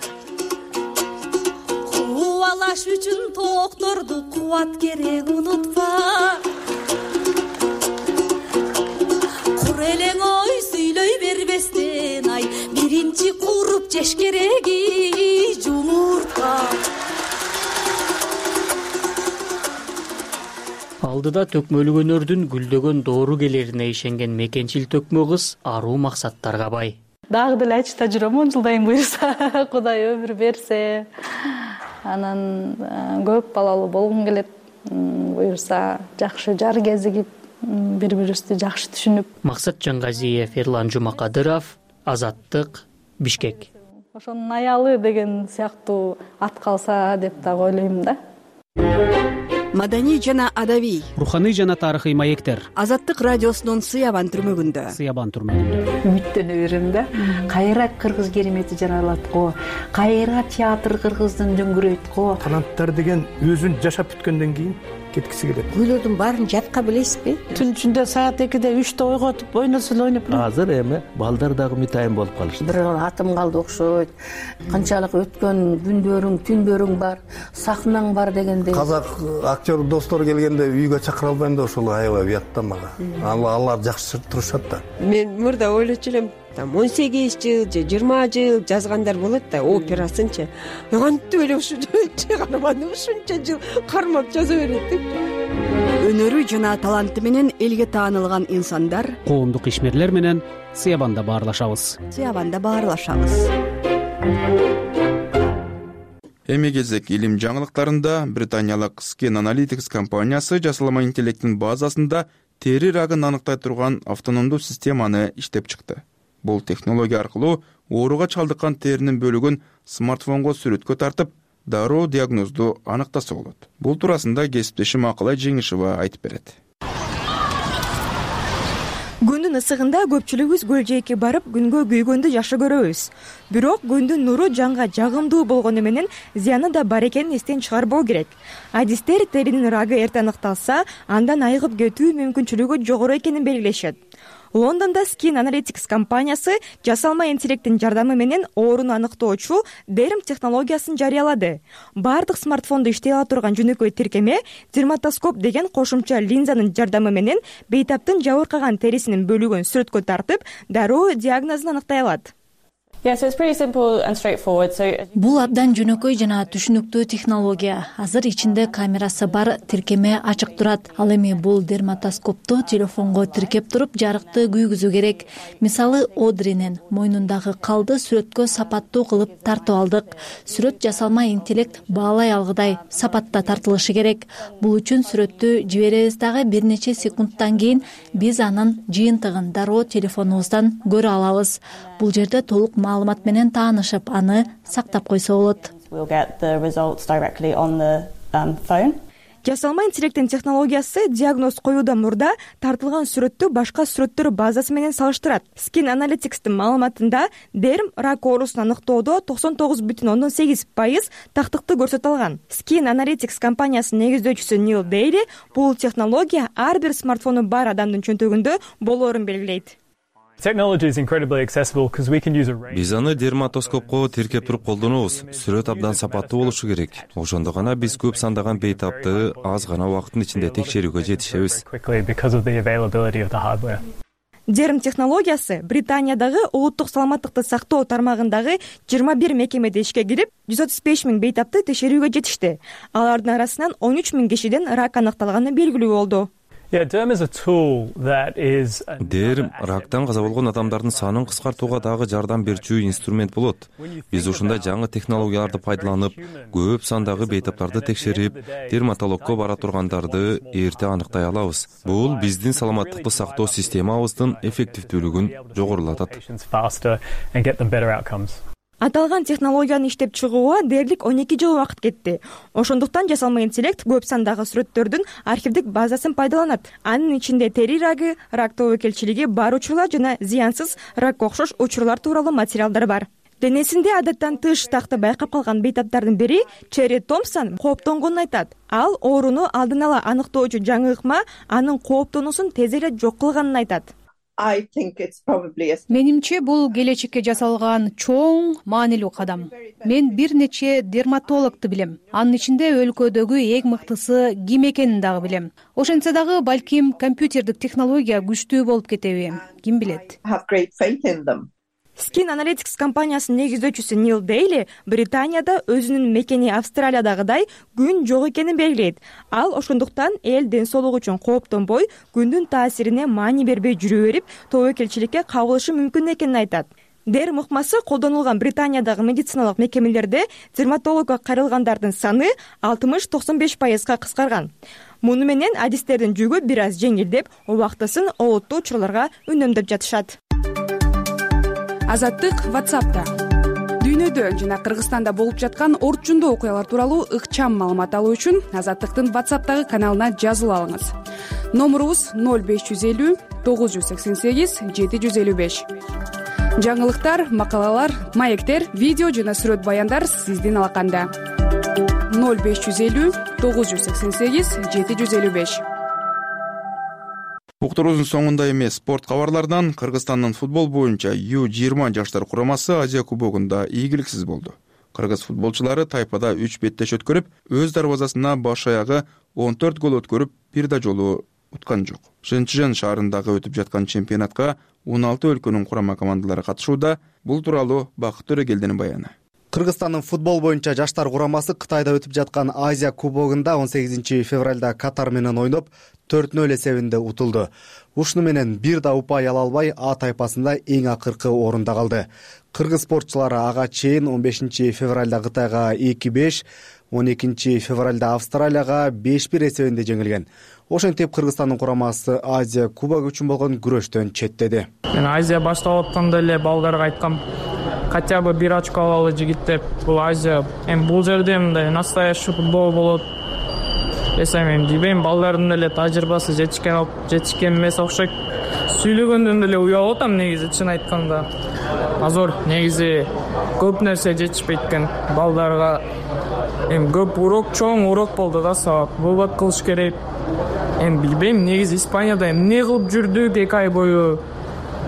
Кубалаш үчүн токторду кубат керек унутпа. Кур элең ой сүйлөй бербестен ай, биринчи куруп жеш кереги жумуртка. Алдыда төкмөлүк өнөрдүн гүлдөгөн доору келерине ишенген мекенчил төкмө кыз аруу максаттарга бай. Дагы деле айтышта жүрөм, 10 жылдайын буйрса, Кудай өмүр берсе. Анан көп балалуу болгум келет. Буйрса жакшы жар кезигип, бири-бирибизди жакшы түшүнүп. Максат Жангазиев, Эрлан Жумакадыров, Азаттык, Бишкек. Ошонун аялы деген сыяктуу ат калса деп дагы ойлойм да. Маданий жана адабий, руханий жана тарыхый маектер. Азаттык радиосунун Сыябан түрмөгүндө. Үмүттөнө берем да. Кайра кыргыз керемети жаралат го. Кайра театр кыргыздын дөңгүрөйт го. Таланттар деген өзүн жашап бүткөндөн кийин кеткиси келет. Күйлөрдүн баарын жатка билесизби? Түн ичинде саат 2-де 3-те ойготуп ойносо эле ойноп. Азыр эми балдар дагы мытайын болуп калышты. Бир атым калды окшойт. Канчалык өткөн күндөрүң, түндөрүң бар, сахнаң бар дегендей. Казак актер достор келгенде үйгө чакыра албайм да, ошол аябай уятта мага. Алар жакшы турушат да. Мен мурда ойлочу элем, 18 жыл же 20 жыл жазгандар болот да, операсынчы. Кантип эле ушу чыгарманы ушунча жыл кармап жаза берет. Өнөрү жана таланты менен элге таанылган инсандар коомдук ишмерлер менен Сыябанда баарлашабыз. Эми кезек илим жаңылыктарында Британиялык Skin Analytics компаниясы жасалма интеллекттин базасында тери рагын аныктай турган автономдуу системаны иштеп чыкты. Бул технология аркылуу ооруга чалдыккан теринин бөлүгүн смартфонго сүрөткө тартып, дароо диагнозду аныктаса болот. Бул туурасында кесиптешим Акылай Жеңишева айтып берет. Күндүн ысыгында көпчүлүгүбүз көл жээкке барып, күнгө күйгөндү жакшы көрөбүз. Бирок күндүн нуру жанга жагымдуу болгону менен зыяны да бар экенин эстен чыгарбоо керек. Адистер теринин рагы эрте аныкталса, андан айыгып кетүү мүмкүнчүлүгү жогору экенин белгилешет. Лондондо Skin Analytics компаниясы жасалма интеллекттин жардамы менен ооруну аныктоочу DERM технологиясын жарыялады. Бардык смартфондо иштей ала турган жөнөкөй тиркеме дерматоскоп деген кошумча линзанын жардамы менен бейтаптын жабыркаган терисинин бөлүгүн сүрөткө тартып, дароо диагнозун аныктай алат. Бул абдан жөнөкөй жана түшүнүктүү технология. Азыр ичинде камерасы бар тиркеме ачык турат. Ал эми бул дерматоскопту телефонго тиркеп туруп жарыкты күйгүзүү керек. Мисалы, Одринин мойнундагы калды сүрөткө сапаттуу кылып тартып алдык. Сүрөт жасалма интеллект баалай алгыдай сапатта тартылышы керек. Бул үчүн сүрөттү жиберебиз дагы бир нече секундтан кийин биз анын жыйынтыгын дароо телефонубуздан көрө алабыз. Бул жерде толук маалымат менен таанышып, аны сактап койсо болот. Жасалма интеллекттин технологиясы диагноз коюудан мурда тартылган сүрөттү башка сүрөттөр базасы менен салыштырат. Skin Analytics'тин маалыматында DERM рак оорусун аныктоодо 99,8% тактыкты көрсөтө алган. Skin Analytics компаниясынын негиздөөчүсү Нил Дейли бул технология ар бир смартфону бар адамдын чөнтөгүндө болоорун белгилейт. Биз аны дерматоскопко тиркеп туруп колдонобуз. Сүрөт абдан сапаттуу болушу керек. Ошондо гана биз көп сандаган бейтапты аз гана убакыттын ичинде текшерүүгө жетишебиз. DERM технологиясы Британиядагы улуттук саламаттыкты сактоо тармагындагы 21 мекемеде ишке кирип, 135 000 бейтапты текшерүүгө жетишти. Алардын арасынан 13 000 кишиден рак аныкталганы белгилүү болду. DERM рактан каза болгон адамдардын санын кыскартууга дагы жардам берчү инструмент болот. Биз ушундай жаңы технологияларды пайдаланып, көп сандагы бейтаптарды текшерип, дерматологко бара тургандарды эрте аныктай алабыз. Бул биздин саламаттыкты сактоо системабыздын эффективдүүлүгүн жогорулатат. Аталган технологияны иштеп чыгууга дээрлик 12 жыл убакыт кетти. Ошондуктан жасалма интеллект көп сандагы сүрөттөрдүн архивдик базасын пайдаланат. Анын ичинде тери рагы, рак тобокелчилиги бар учурлар жана зыянсыз ракка окшош учурлар тууралуу материалдар бар. Денесинде адаттан тыш такты байкап калган бейтаптардын бири Черри Томпсон кооптонгонун айтат. Ал ооруну алдын ала аныктоочу жаңы ыкма анын кооптонуусун тез эле жок кылганын айтат. Менимче бул келечекке жасалган чоң маанилүү кадам. Мен бир нече дерматологду билем. Анын ичинде өлкөдөгү эң мыктысы ким экенин дагы билем. Ошентсе дагы балким компьютердик технология күчтүү болуп кетеби, ким билет. Skin Analytics компаниясынын негиздөөчүсү Нил Дейли Британияда өзүнүн мекени Австралиядагыдай күн жок экенин белгилейт. Ал ошондуктан эл ден соолугу үчүн кооптонбой, күндүн таасирине маани бербей жүрө берип, тобокелчиликке кабылышы мүмкүн экенин айтат. DERM ыкмасы колдонулган Британиядагы медициналык мекемелерде дерматологго кайрылгандардын саны 60-95%га кыскарган. Муну менен адистердин жүгү бир аз жеңилдеп, убактысын олуттуу учурларга үнөмдөп жатышат. Азаттык WhatsApp'та. Дүйнөдө жана Кыргызстанда болуп жаткан орчундуу окуялар тууралуу ыкчам маалымат алуу үчүн Азаттыктын WhatsApp'тагы каналына жазылып алыңыз. Номурубуз 0550 988 755. Жаңылыктар, макалалар, маектер, видео жана сүрөт баяндар сиздин алаканда. 0550 988 755. Уктуруубуздун соңунда эмес спорт кабарларынан Кыргызстандын футбол боюнча U20 жаштар курамасы Азия кубогунда ийгиликсиз болду. Кыргыз футболчулары тайпада 3 беттеш өткөрүп, өз дарбазасына баш аягы 14 гол өткөрүп, бир да жолу уткан жок. Шэньчжэн шаарындагы өтүп жаткан чемпионатка 16 өлкөнүн курама командалары катышууда. Бул тууралуу Бакыт Төрөгелдинин баяны. Кыргызстандын футбол боюнча жаштар курамасы Кытайда өтүп жаткан Азия кубогунда 18 февралда Катар менен ойноп 4-0 эсебинде утулду. Ушуну менен бир да упай ала албай А тайпасында эң акыркы орунда калды. Кыргыз спортчулары ага чейин 15 февралда Кытайга 2-5, 12 февралда Австралияга 5-1 эсебинде жеңилген. Ошентип Кыргызстандын курамасы Азия кубогу үчүн болгон күрөштөн четтеди. Мен Азия башталып атканда эле балдарга айткам, хотя бы бир очко алалы жигиттер. Бул Азия, бул жерде мындай настоящий футбол болот. Эсемин дибейм, балдардын эле тажрыйбасы жетишкен эмес окшойт. Сүйлөгөндөн эле уялып атам негизи, чын айтканда. Азыр негизи көп нерсе жетишпейт экен. Балдарга көп урок, чоң урок болду да сабак. Вывод кылыш керек. Билбейм, негизи Испанияда эмне кылып жүрдүк 2 ай бою.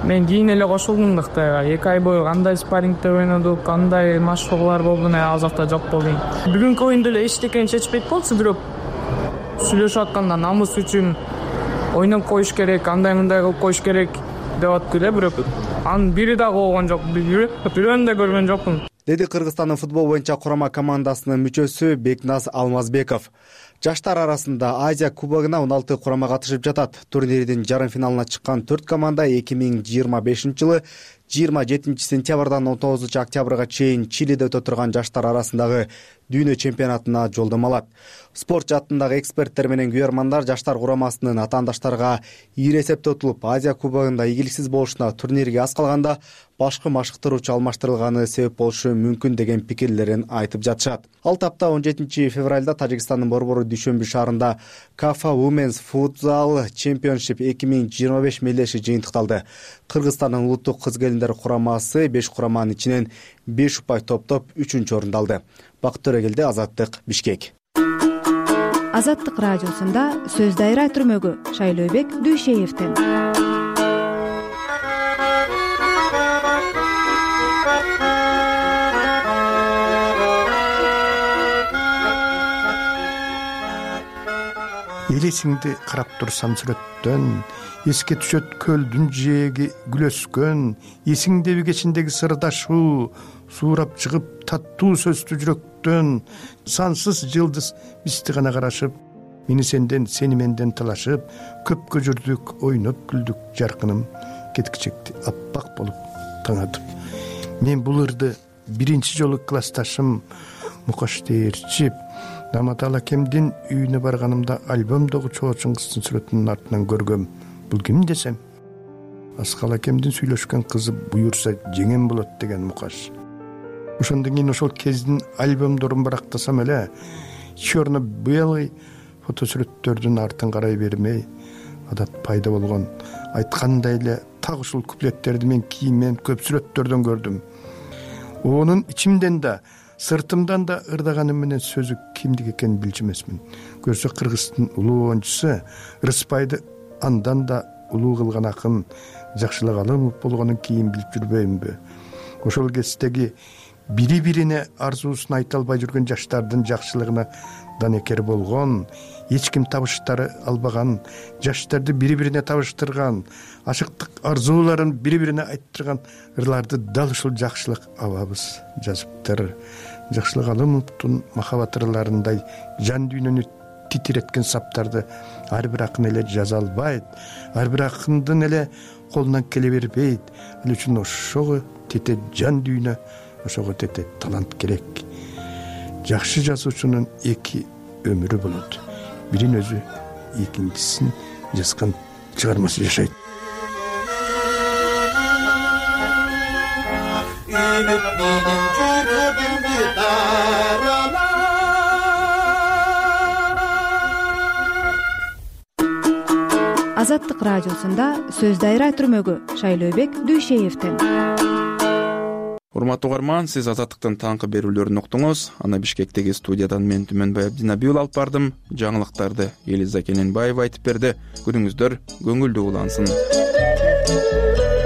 мен кийин эле кошулдум Кытайга. 2 ай бою кандай спаррингде ойнодук, кандай машыгуулар болду, ал жакта жок болдум. Бүгүнкү оюнда эле эчтекени чечпейт болчу, бирок сүйлөшүп атканда намыс үчүн ойноп коюш керек, андай мындай кылып коюш керек деп аттык эле, бирок анын бири дагы болгон жок. Бирөөнү да көргөн жокмун, деди Кыргызстандын футбол боюнча курама командасынын мүчөсү Бекназ Алмазбеков. Жаштар арасында Азия кубогуна 16 курама катышып жатат. Турнирдин жарым финалына чыккан 4 команда 2025-жылы 27 сентябрдан 19 октябрга чейин Чилиде өтө турган жаштар арасындагы дүйнө чемпионатына жолдомо алат. Спорт жаатындагы эксперттер менен күйөрмандар жаштар курамасынын атаандаштарга ийри эсепте утулуп, Азия кубогунда ийгиликсиз болушуна турнирге аз калганда башкы машыктыруучу алмаштырылганы себеп болушу мүмкүн деген пикирлерин айтып жатышат. Ал тапта 17 февралда Тажикстандын борбору Дүйшөмбү шаарында Кафа Women's Futsal Championship 2025 мелдеши жыйынтыкталды. Кыргызстандын улуттук кыз келиндер курамасы 5 кураманын ичинен 5 упай топтоп 3-орунду алды. Бакыт Төрөгелди, Азаттык, Бишкек. Азаттык радиосунда сөз дайра түрмөгү Шайлообек Дүйшеевден. Элесиңди карап турсам сүрөттөн, эске түшөт көлдүн жээги гүл өскөн, эсиңдеби кечиндеги сырдашуу, суурап чыгып таттуу сөздүү жүрөктөн, сансыз жылдыз бизди гана карашып, мени сенден, сени менден талашып, көпкө жүрдүк, ойноп күлдүк, жаркыным кеткичекти аппак болуп таңатып. Мен бул ырды биринчи жолу классташым Мукаш Дээрчип Наматал акемдин үйүнө барганымда альбомдогу чоочун кыздын сүрөтүнүн артынан көргөм. Бул ким десем, Аскал акемдин сүйлөшкөн кызы буюрса жеңем болот деген Мукаш. Ошондон кийин ошол кездин альбомдорун барактасам эле, черно-белый фотосүрөттөрдүн артын карай бермей, адат пайда болгон. Айткандай эле так ушул куплеттерди мен кийинмен көп сүрөттөрдөн көрдүм. Онун ичимден да, сыртымдан да ырдаганым менен сөзү кимдик экенин билчү эмесмин. Көрсө Кыргыздын улуу оюнчусу Рыспайды андан да улуу кылган акын Жакшылык Алымов болгонун кийин билип жүрбөймүнбү? Ошол кездеги бири-бирине арзуусун айта албай жүргөн жаштардын жакшылыгына данекер болгон, эч ким табыштары албаган, жаштарды бири-бирине табыштырган, ашыктык арзууларын бири-бирине айттырган ырларды дал ушул Жакшылык абабыз жазыптыр. Жакшылык Алымовдун махабат ырларындай жан дүйнөнү титиреткен саптарды ар бир акын эле жаза албайт, ар бир акындын эле колунан келе бербейт. Ал үчүн ошого тете жан дүйнө, ошого тете талант керек. Жакшы жазуучунун эки өмүрү болот. Бирин өзү, экинчисин жазган чыгармасы жашайт. Азаттык радиосунда сөз дайра түрмөгү Шайлообек Дүйшеевден. Урматтуу угарман, сиз Азаттыктын таңкы берүүлөрүн уктуңуз. Аны Бишкектеги студиядан мен Түмөнбай Абдинабиул алып бардым. Жаңылыктарды Элиза Кененбаева айтып берди. Күнүңүздөр көңүлдүү улансын.